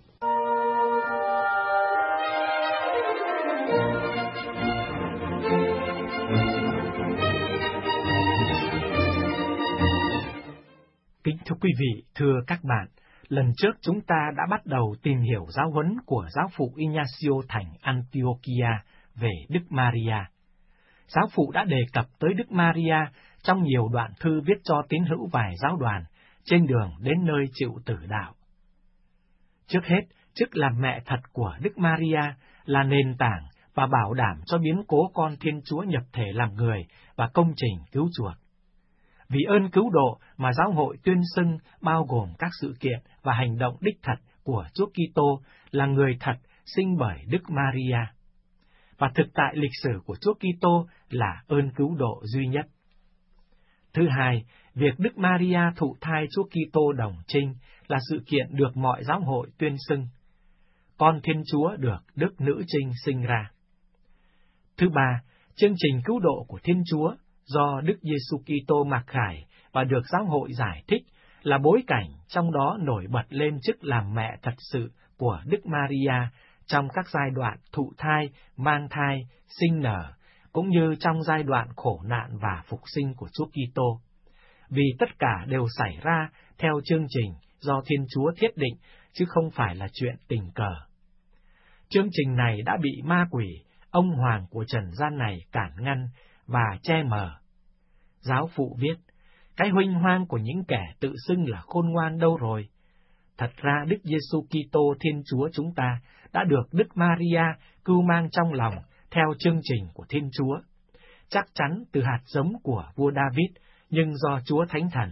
Kính thưa quý vị, thưa các bạn, lần trước chúng ta đã bắt đầu tìm hiểu giáo huấn của giáo phụ Ignacio thành Antiochia về Đức Maria. Giáo phụ đã đề cập tới Đức Maria trong nhiều đoạn thư viết cho tín hữu vài giáo đoàn trên đường đến nơi chịu tử đạo. Trước hết, chức làm mẹ thật của Đức Maria là nền tảng và bảo đảm cho biến cố con Thiên Chúa nhập thể làm người và công trình cứu chuộc. Vì ơn cứu độ mà giáo hội tuyên xưng bao gồm các sự kiện và hành động đích thật của Chúa Kitô là người thật sinh bởi Đức Maria. Và thực tại lịch sử của Chúa Kitô là ơn cứu độ duy nhất. Thứ hai, việc Đức Maria thụ thai Chúa Kitô đồng trinh là sự kiện được mọi giáo hội tuyên xưng. Con Thiên Chúa được Đức Nữ Trinh sinh ra. Thứ ba, chương trình cứu độ của Thiên Chúa do Đức Giêsu Kitô mặc khải và được giáo hội giải thích là bối cảnh trong đó nổi bật lên chức làm mẹ thật sự của Đức Maria trong các giai đoạn thụ thai, mang thai, sinh nở, cũng như trong giai đoạn khổ nạn và phục sinh của Chúa Kitô. Vì tất cả đều xảy ra theo chương trình do Thiên Chúa thiết định, chứ không phải là chuyện tình cờ. Chương trình này đã bị ma quỷ, ông hoàng của trần gian này cản ngăn và che mờ. Giáo phụ viết, cái huênh hoang của những kẻ tự xưng là khôn ngoan đâu rồi? Thật ra Đức Giêsu Kitô Thiên Chúa chúng ta đã được Đức Maria cưu mang trong lòng theo chương trình của Thiên Chúa, chắc chắn từ hạt giống của vua David, nhưng do Chúa Thánh Thần.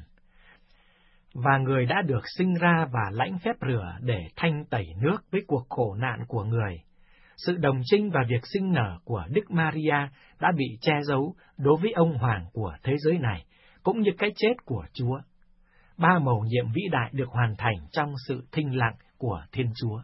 Và người đã được sinh ra và lãnh phép rửa để thanh tẩy nước với cuộc khổ nạn của người. Sự đồng trinh và việc sinh nở của Đức Maria đã bị che giấu đối với ông hoàng của thế giới này, cũng như cái chết của Chúa. Ba mầu nhiệm vĩ đại được hoàn thành trong sự thinh lặng của Thiên Chúa.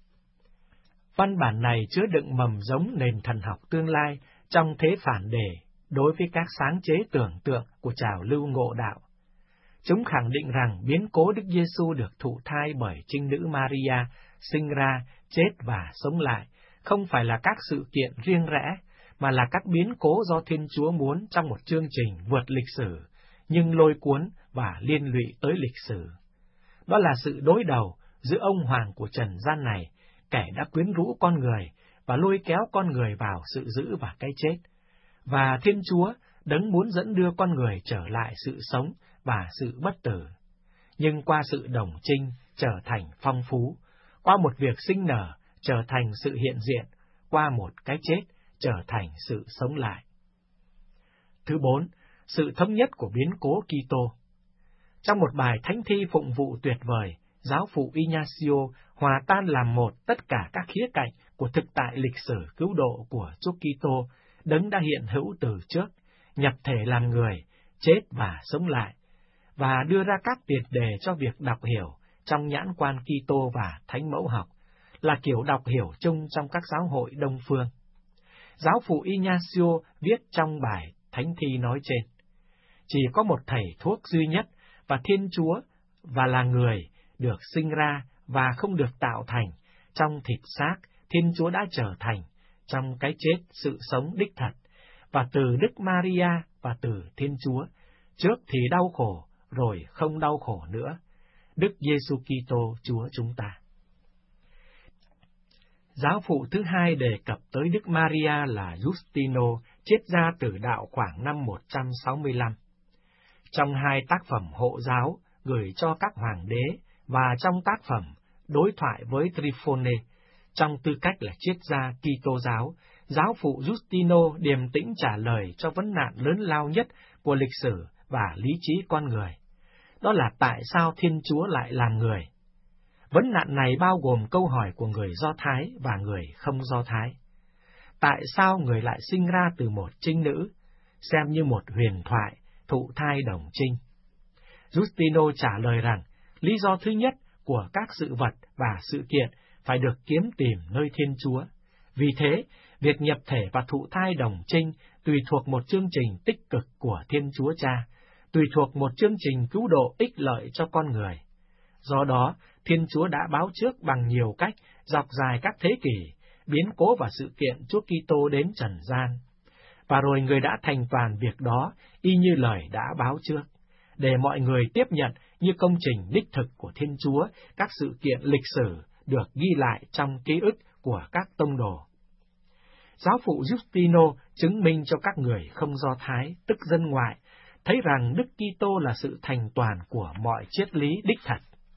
Văn bản này chứa đựng mầm giống nền thần học tương lai trong thế phản đề đối với các sáng chế tưởng tượng của trào lưu ngộ đạo. Chúng khẳng định rằng biến cố Đức Giêsu được thụ thai bởi trinh nữ Maria, sinh ra, chết và sống lại, không phải là các sự kiện riêng rẽ, mà là các biến cố do Thiên Chúa muốn trong một chương trình vượt lịch sử, nhưng lôi cuốn và liên lụy tới lịch sử. Đó là sự đối đầu giữa ông hoàng của trần gian này, kẻ đã quyến rũ con người và lôi kéo con người vào sự dữ và cái chết, và Thiên Chúa đấng muốn dẫn đưa con người trở lại sự sống và sự bất tử, nhưng qua sự đồng trinh trở thành phong phú, qua một việc sinh nở trở thành sự hiện diện, qua một cái chết trở thành sự sống lại. Thứ bốn, sự thống nhất của biến cố Kitô. Trong một bài thánh thi phụng vụ tuyệt vời, giáo phụ Ignacio hòa tan làm một tất cả các khía cạnh của thực tại lịch sử cứu độ của Chúa Kitô, đấng đã hiện hữu từ trước, nhập thể làm người, chết và sống lại, và đưa ra các tiền đề cho việc đọc hiểu trong nhãn quan Kitô và Thánh Mẫu học, là kiểu đọc hiểu chung trong các giáo hội Đông phương. Giáo phụ Ignacio viết trong bài thánh thi nói trên: chỉ có một thầy thuốc duy nhất, và Thiên Chúa, và là người, được sinh ra và không được tạo thành, trong thịt xác Thiên Chúa đã trở thành, trong cái chết sự sống đích thật, và từ Đức Maria và từ Thiên Chúa, trước thì đau khổ, rồi không đau khổ nữa, Đức Giêsu Kitô Chúa chúng ta. Giáo phụ thứ hai đề cập tới Đức Maria là Giustino, triết gia tử đạo khoảng năm một trăm sáu mươi lăm. Trong hai tác phẩm hộ giáo gửi cho các hoàng đế và trong tác phẩm đối thoại với Trifone, trong tư cách là triết gia Kitô giáo, giáo phụ Giustino điềm tĩnh trả lời cho vấn nạn lớn lao nhất của lịch sử và lý trí con người. Đó là tại sao Thiên Chúa lại làm người? Vấn nạn này bao gồm câu hỏi của người Do Thái và người không Do Thái. Tại sao người lại sinh ra từ một trinh nữ, xem như một huyền thoại, thụ thai đồng trinh? Giustino trả lời rằng, lý do thứ nhất của các sự vật và sự kiện phải được kiếm tìm nơi Thiên Chúa. Vì thế, việc nhập thể và thụ thai đồng trinh tùy thuộc một chương trình tích cực của Thiên Chúa Cha, tùy thuộc một chương trình cứu độ ích lợi cho con người. Do đó, Thiên Chúa đã báo trước bằng nhiều cách, dọc dài các thế kỷ, biến cố và sự kiện Chúa Kitô đến trần gian. Và rồi người đã thành toàn việc đó, y như lời đã báo trước, để mọi người tiếp nhận như công trình đích thực của Thiên Chúa các sự kiện lịch sử được ghi lại trong ký ức của các tông đồ. Giáo phụ Giustino chứng minh cho các người không Do Thái, tức dân ngoại, thấy rằng Đức Kitô là sự thành toàn của mọi triết lý đích thật.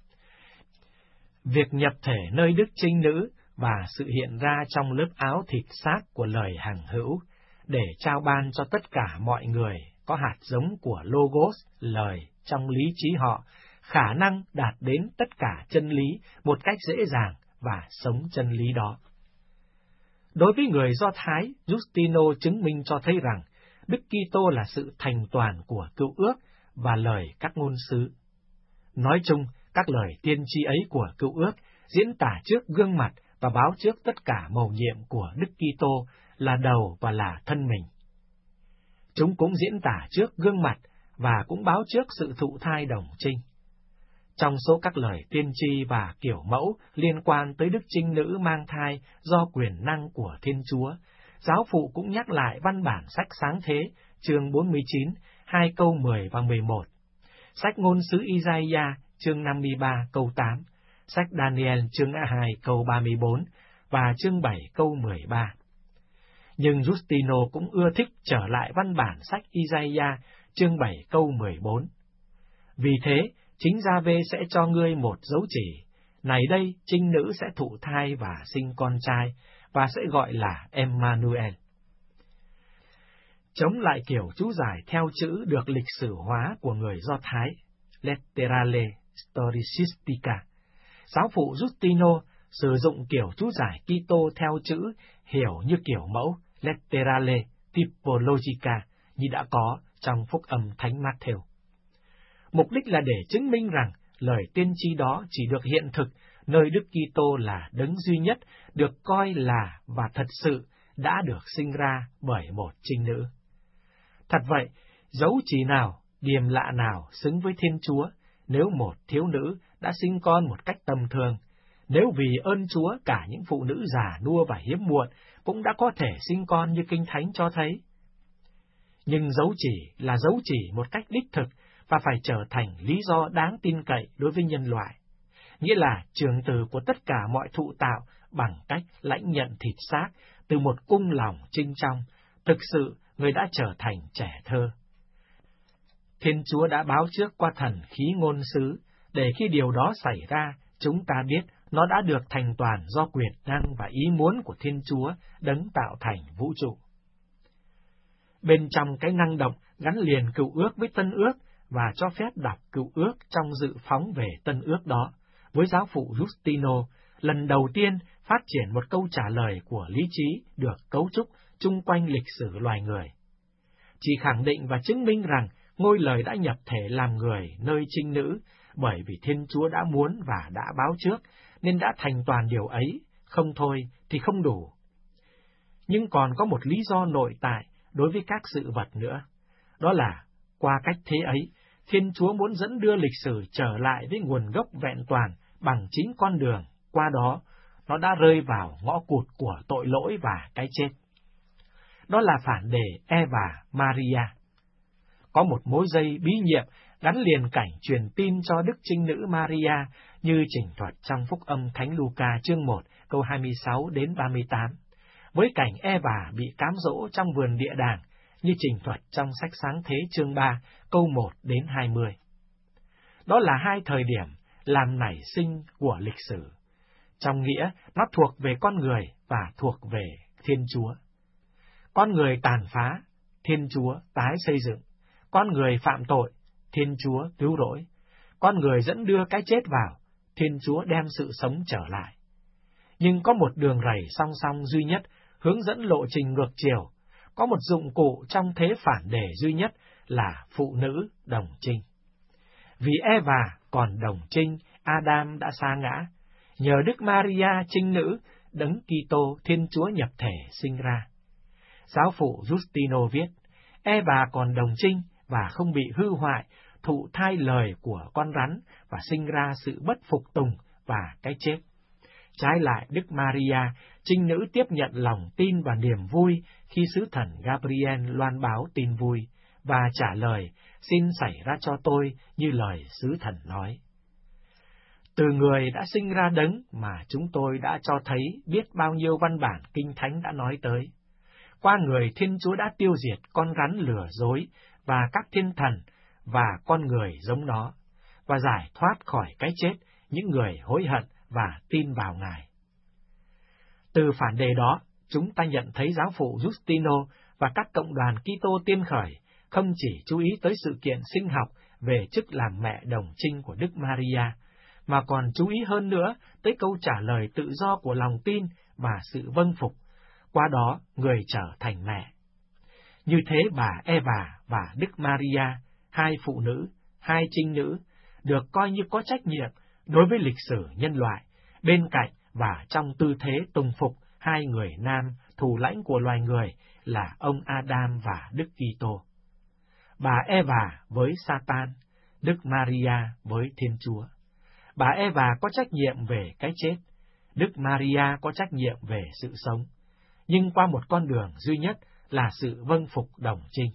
Việc nhập thể nơi Đức Trinh Nữ và sự hiện ra trong lớp áo thịt xác của lời hằng hữu, để trao ban cho tất cả mọi người có hạt giống của Logos, lời, trong lý trí họ, khả năng đạt đến tất cả chân lý một cách dễ dàng và sống chân lý đó. Đối với người Do Thái, Giustino chứng minh cho thấy rằng Đức Kitô là sự thành toàn của cựu ước và lời các ngôn sứ. Nói chung, các lời tiên tri ấy của cựu ước diễn tả trước gương mặt và báo trước tất cả mầu nhiệm của Đức Kitô là đầu và là thân mình. Chúng cũng diễn tả trước gương mặt và cũng báo trước sự thụ thai đồng trinh. Trong số các lời tiên tri và kiểu mẫu liên quan tới Đức Trinh Nữ mang thai do quyền năng của Thiên Chúa, giáo phụ cũng nhắc lại văn bản sách Sáng Thế, chương bốn mươi chín, hai câu mười và mười một, sách Ngôn sứ Isaiah, chương năm mươi ba, câu tám, sách Daniel, chương hai, câu ba mươi bốn, và chương bảy, câu mười ba. Nhưng Giustino cũng ưa thích trở lại văn bản sách Isaiah, chương bảy, câu mười bốn. Vì thế, chính Gia-vê sẽ cho ngươi một dấu chỉ, này đây, trinh nữ sẽ thụ thai và sinh con trai, và sẽ gọi là Emmanuel. Chống lại kiểu chú giải theo chữ được lịch sử hóa của người Do Thái, Letterale Historicistica, giáo phụ Giustino sử dụng kiểu chú giải Kitô theo chữ hiểu như kiểu mẫu, Letterale Typologica, như đã có trong Phúc âm Thánh Matthew. Mục đích là để chứng minh rằng lời tiên tri đó chỉ được hiện thực nơi Đức Kitô là đấng duy nhất được coi là và thật sự đã được sinh ra bởi một trinh nữ. Thật vậy, dấu chỉ nào, điềm lạ nào xứng với Thiên Chúa nếu một thiếu nữ đã sinh con một cách tầm thường, nếu vì ơn Chúa cả những phụ nữ già nua và hiếm muộn cũng đã có thể sinh con như Kinh Thánh cho thấy. Nhưng dấu chỉ là dấu chỉ một cách đích thực và phải trở thành lý do đáng tin cậy đối với nhân loại, nghĩa là trường từ của tất cả mọi thụ tạo bằng cách lãnh nhận thịt xác từ một cung lòng trinh trong. Thực sự, người đã trở thành trẻ thơ. Thiên Chúa đã báo trước qua thần khí ngôn sứ, để khi điều đó xảy ra, chúng ta biết nó đã được thành toàn do quyền năng và ý muốn của Thiên Chúa đấng tạo thành vũ trụ. Bên trong cái năng động gắn liền cựu ước với tân ước và cho phép đọc cựu ước trong dự phóng về tân ước đó, với giáo phụ Giustino, lần đầu tiên phát triển một câu trả lời của lý trí được cấu trúc chung quanh lịch sử loài người. Chỉ khẳng định và chứng minh rằng ngôi lời đã nhập thể làm người nơi trinh nữ, bởi vì Thiên Chúa đã muốn và đã báo trước, nên đã thành toàn điều ấy, không thôi thì không đủ. Nhưng còn có một lý do nội tại đối với các sự vật nữa, đó là, qua cách thế ấy, Thiên Chúa muốn dẫn đưa lịch sử trở lại với nguồn gốc vẹn toàn bằng chính con đường, qua đó, nó đã rơi vào ngõ cụt của tội lỗi và cái chết. Đó là phản đề Eva Maria. Có một mối dây bí nhiệm gắn liền cảnh truyền tin cho Đức Trinh Nữ Maria như trình thuật trong Phúc Âm Thánh Luca chương một câu hai mươi sáu đến ba mươi tám, với cảnh Eva bị cám dỗ trong vườn địa đàng như trình thuật trong sách Sáng Thế chương ba câu một đến hai mươi. Đó là hai thời điểm làm nảy sinh của lịch sử. Trong nghĩa, nó thuộc về con người và thuộc về Thiên Chúa. Con người tàn phá, Thiên Chúa tái xây dựng. Con người phạm tội, Thiên Chúa cứu rỗi. Con người dẫn đưa cái chết vào, Thiên Chúa đem sự sống trở lại. Nhưng có một đường rầy song song duy nhất, hướng dẫn lộ trình ngược chiều. Có một dụng cụ trong thế phản đề duy nhất là phụ nữ đồng trinh. Vì Eva còn đồng trinh, Adam đã sa ngã. Nhờ Đức Maria trinh nữ, đấng Kitô Thiên Chúa nhập thể sinh ra. Giáo phụ Giustino viết, Eva còn đồng trinh và không bị hư hoại, thụ thai lời của con rắn và sinh ra sự bất phục tùng và cái chết. Trái lại, Đức Maria, trinh nữ tiếp nhận lòng tin và niềm vui khi sứ thần Gabriel loan báo tin vui, và trả lời, xin xảy ra cho tôi như lời sứ thần nói. Từ người đã sinh ra đấng mà chúng tôi đã cho thấy biết bao nhiêu văn bản Kinh Thánh đã nói tới. Qua người Thiên Chúa đã tiêu diệt con rắn lừa dối và các thiên thần và con người giống nó, và giải thoát khỏi cái chết những người hối hận và tin vào Ngài. Từ phản đề đó, chúng ta nhận thấy giáo phụ Giustino và các cộng đoàn Kitô tiên khởi không chỉ chú ý tới sự kiện sinh học về chức làm mẹ đồng trinh của Đức Maria, mà còn chú ý hơn nữa tới câu trả lời tự do của lòng tin và sự vâng phục, qua đó người trở thành mẹ. Như thế bà Eva và Đức Maria, hai phụ nữ, hai trinh nữ, được coi như có trách nhiệm đối với lịch sử nhân loại, bên cạnh và trong tư thế tùng phục hai người nam thủ lãnh của loài người là ông Adam và Đức Kitô. Bà Eva với Satan, Đức Maria với Thiên Chúa. Bà Eva có trách nhiệm về cái chết, Đức Maria có trách nhiệm về sự sống, nhưng qua một con đường duy nhất là sự vâng phục đồng trinh.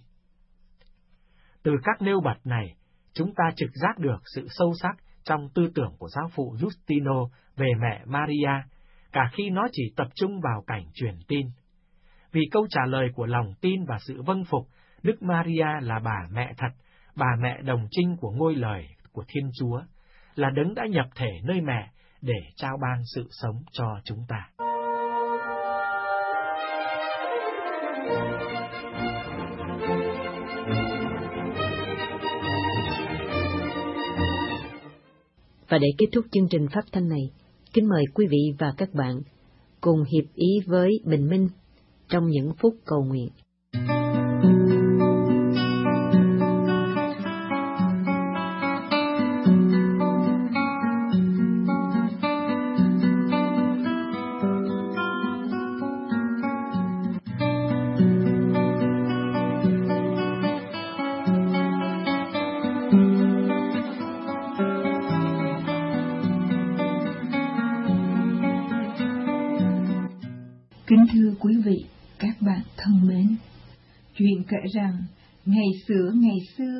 Từ các nêu bật này, chúng ta trực giác được sự sâu sắc trong tư tưởng của giáo phụ Giustino về mẹ Maria, cả khi nó chỉ tập trung vào cảnh truyền tin. Vì câu trả lời của lòng tin và sự vâng phục, Đức Maria là bà mẹ thật, bà mẹ đồng trinh của ngôi lời của Thiên Chúa, là đấng đã nhập thể nơi mẹ để trao ban sự sống cho chúng ta. Và để kết thúc chương trình phát thanh này, kính mời quý vị và các bạn cùng hiệp ý với Bình Minh trong những phút cầu nguyện. Kính thưa quý vị, các bạn thân mến, chuyện kể rằng ngày xưa ngày xưa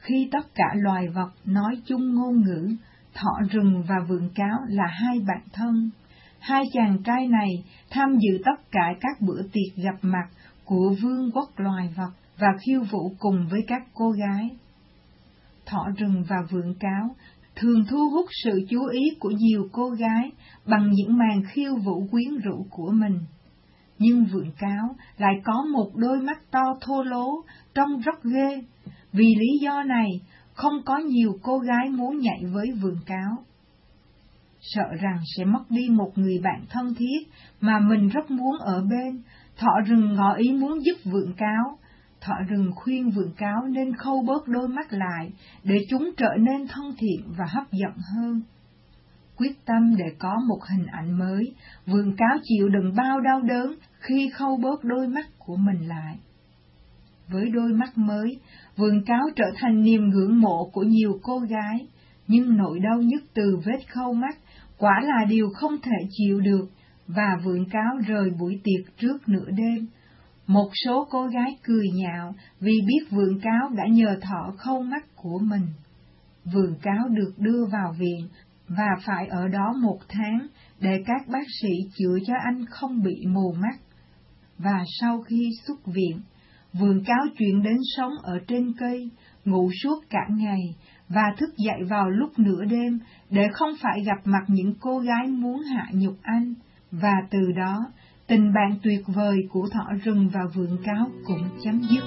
Khi tất cả loài vật nói chung ngôn ngữ, thỏ rừng và vượn cáo là hai bạn thân. Hai chàng trai này tham dự tất cả các bữa tiệc gặp mặt của vương quốc loài vật và khiêu vũ cùng với các cô gái. Thỏ rừng và vượn cáo thường thu hút sự chú ý của nhiều cô gái bằng những màn khiêu vũ quyến rũ của mình. Nhưng vượn cáo lại có một đôi mắt to thô lố, trông rất ghê. Vì lý do này, không có nhiều cô gái muốn nhảy với vượn cáo. Sợ rằng sẽ mất đi một người bạn thân thiết mà mình rất muốn ở bên, thỏ rừng ngỏ ý muốn giúp vượn cáo. Thỏ rừng khuyên vượn cáo nên khâu bớt đôi mắt lại, để chúng trở nên thân thiện và hấp dẫn hơn. Quyết tâm để có một hình ảnh mới, vượn cáo chịu đựng bao đau đớn khi khâu bớt đôi mắt của mình lại. Với đôi mắt mới, vượn cáo trở thành niềm ngưỡng mộ của nhiều cô gái, nhưng nỗi đau nhức từ vết khâu mắt quả là điều không thể chịu được, và vượn cáo rời buổi tiệc trước nửa đêm. Một số cô gái cười nhạo vì biết vượn cáo đã nhờ thỏ khâu mắt của mình. Vượn cáo được đưa vào viện và phải ở đó một tháng để các bác sĩ chữa cho anh không bị mù mắt. Và sau khi xuất viện, vượn cáo chuyển đến sống ở trên cây, ngủ suốt cả ngày và thức dậy vào lúc nửa đêm để không phải gặp mặt những cô gái muốn hạ nhục anh, và từ đó tình bạn tuyệt vời của thỏ rừng và vượn cáo cũng chấm dứt.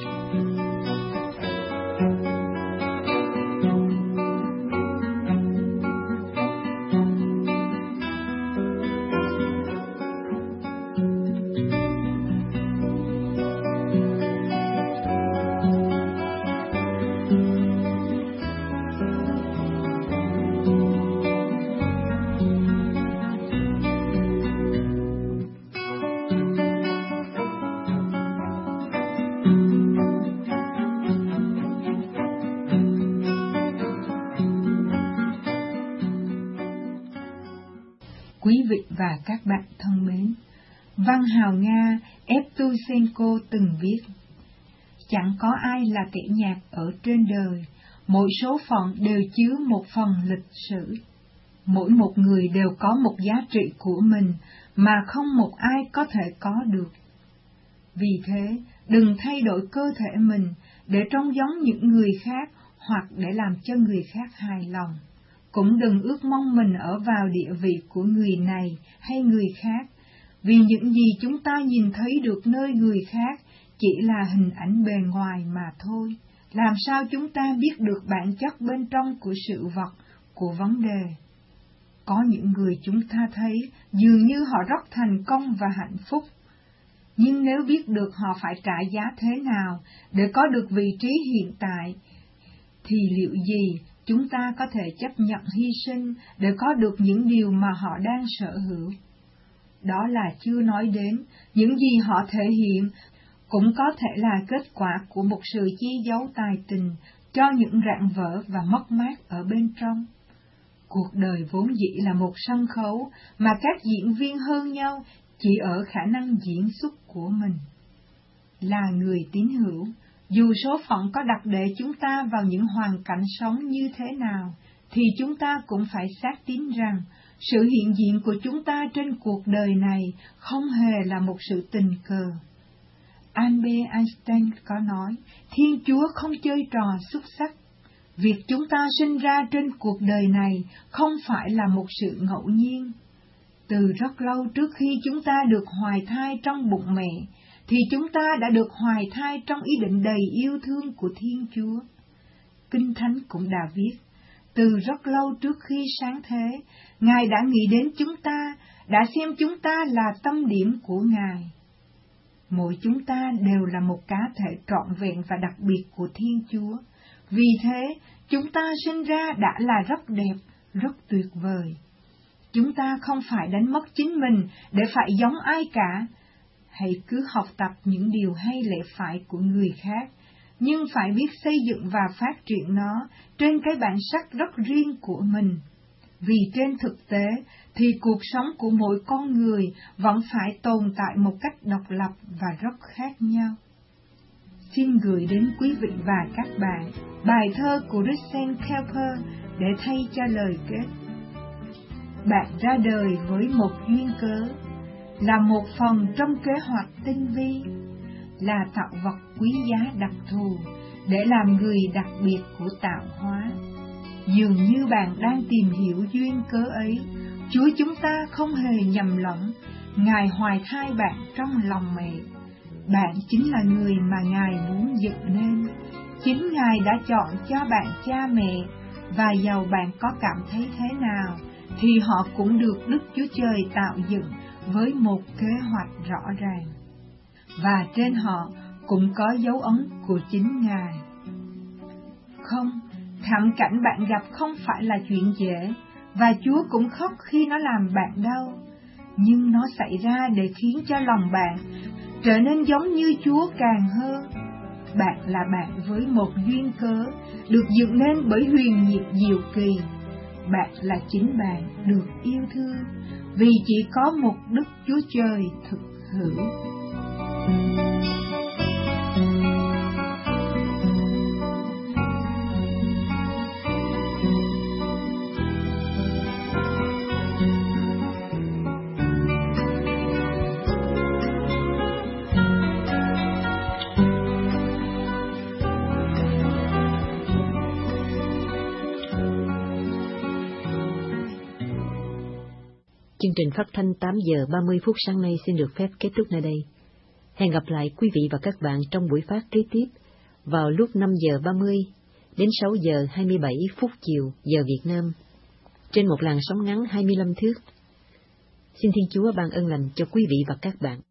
Quý vị và các bạn thân mến, văn hào Nga Evtushenko từng viết: chẳng có ai là kẻ nhạt ở trên đời, mỗi số phận đều chứa một phần lịch sử. Mỗi một người đều có một giá trị của mình mà không một ai có thể có được. Vì thế, đừng thay đổi cơ thể mình để trông giống những người khác hoặc để làm cho người khác hài lòng. Cũng đừng ước mong mình ở vào địa vị của người này hay người khác, vì những gì chúng ta nhìn thấy được nơi người khác chỉ là hình ảnh bề ngoài mà thôi. Làm sao chúng ta biết được bản chất bên trong của sự vật, của vấn đề? Có những người chúng ta thấy dường như họ rất thành công và hạnh phúc, nhưng nếu biết được họ phải trả giá thế nào để có được vị trí hiện tại, thì liệu gì chúng ta có thể chấp nhận hy sinh để có được những điều mà họ đang sở hữu? Đó là chưa nói đến những gì họ thể hiện cũng có thể là kết quả của một sự che giấu tài tình cho những rạn vỡ và mất mát ở bên trong. Cuộc đời vốn dĩ là một sân khấu mà các diễn viên hơn nhau chỉ ở khả năng diễn xuất của mình. Là người tín hữu, dù số phận có đặt để chúng ta vào những hoàn cảnh sống như thế nào, thì chúng ta cũng phải xác tín rằng sự hiện diện của chúng ta trên cuộc đời này không hề là một sự tình cờ. Albert Einstein có nói, Thiên Chúa không chơi trò xúc xắc. Việc chúng ta sinh ra trên cuộc đời này không phải là một sự ngẫu nhiên. Từ rất lâu trước khi chúng ta được hoài thai trong bụng mẹ, thì chúng ta đã được hoài thai trong ý định đầy yêu thương của Thiên Chúa. Kinh Thánh cũng đã viết, từ rất lâu trước khi sáng thế, Ngài đã nghĩ đến chúng ta, đã xem chúng ta là tâm điểm của Ngài. Mỗi chúng ta đều là một cá thể trọn vẹn và đặc biệt của Thiên Chúa. Vì thế, chúng ta sinh ra đã là rất đẹp, rất tuyệt vời. Chúng ta không phải đánh mất chính mình để phải giống ai cả. Hãy cứ học tập những điều hay lẽ phải của người khác, nhưng phải biết xây dựng và phát triển nó trên cái bản sắc rất riêng của mình. Vì trên thực tế thì cuộc sống của mỗi con người vẫn phải tồn tại một cách độc lập và rất khác nhau. xin gửi đến quý vị và các bạn bài thơ của Russell Cooper để thay cho lời kết. Bạn ra đời với một duyên cớ, là một phần trong kế hoạch tinh vi, là tạo vật quý giá đặc thù để làm người đặc biệt của tạo hóa. Dường như bạn đang tìm hiểu duyên cớ ấy, Chúa chúng ta không hề nhầm lẫn, Ngài hoài thai bạn trong lòng mẹ. Bạn chính là người mà Ngài muốn dựng nên. Chính Ngài đã chọn cho bạn cha mẹ, và dầu bạn có cảm thấy thế nào, thì họ cũng được Đức Chúa Trời tạo dựng với một kế hoạch rõ ràng. Và trên họ cũng có dấu ấn của chính Ngài. Không, thảm cảnh bạn gặp không phải là chuyện dễ, và Chúa cũng khóc khi nó làm bạn đau. Nhưng nó xảy ra để khiến cho lòng bạn trở nên giống như Chúa càng hơn. Bạn là bạn với một duyên cớ, được dựng nên bởi huyền nhiệm diệu kỳ. Bạn là chính bạn được yêu thương, vì chỉ có một Đức Chúa Trời thực hữu. Chương trình phát thanh tám giờ ba mươi phút sáng nay xin được phép kết thúc nơi đây. Hẹn gặp lại quý vị và các bạn trong buổi phát kế tiếp vào lúc năm giờ ba mươi đến sáu giờ hai mươi bảy phút chiều giờ Việt Nam trên một làn sóng ngắn hai mươi lăm thước. Xin Thiên Chúa ban ơn lành cho quý vị và các bạn.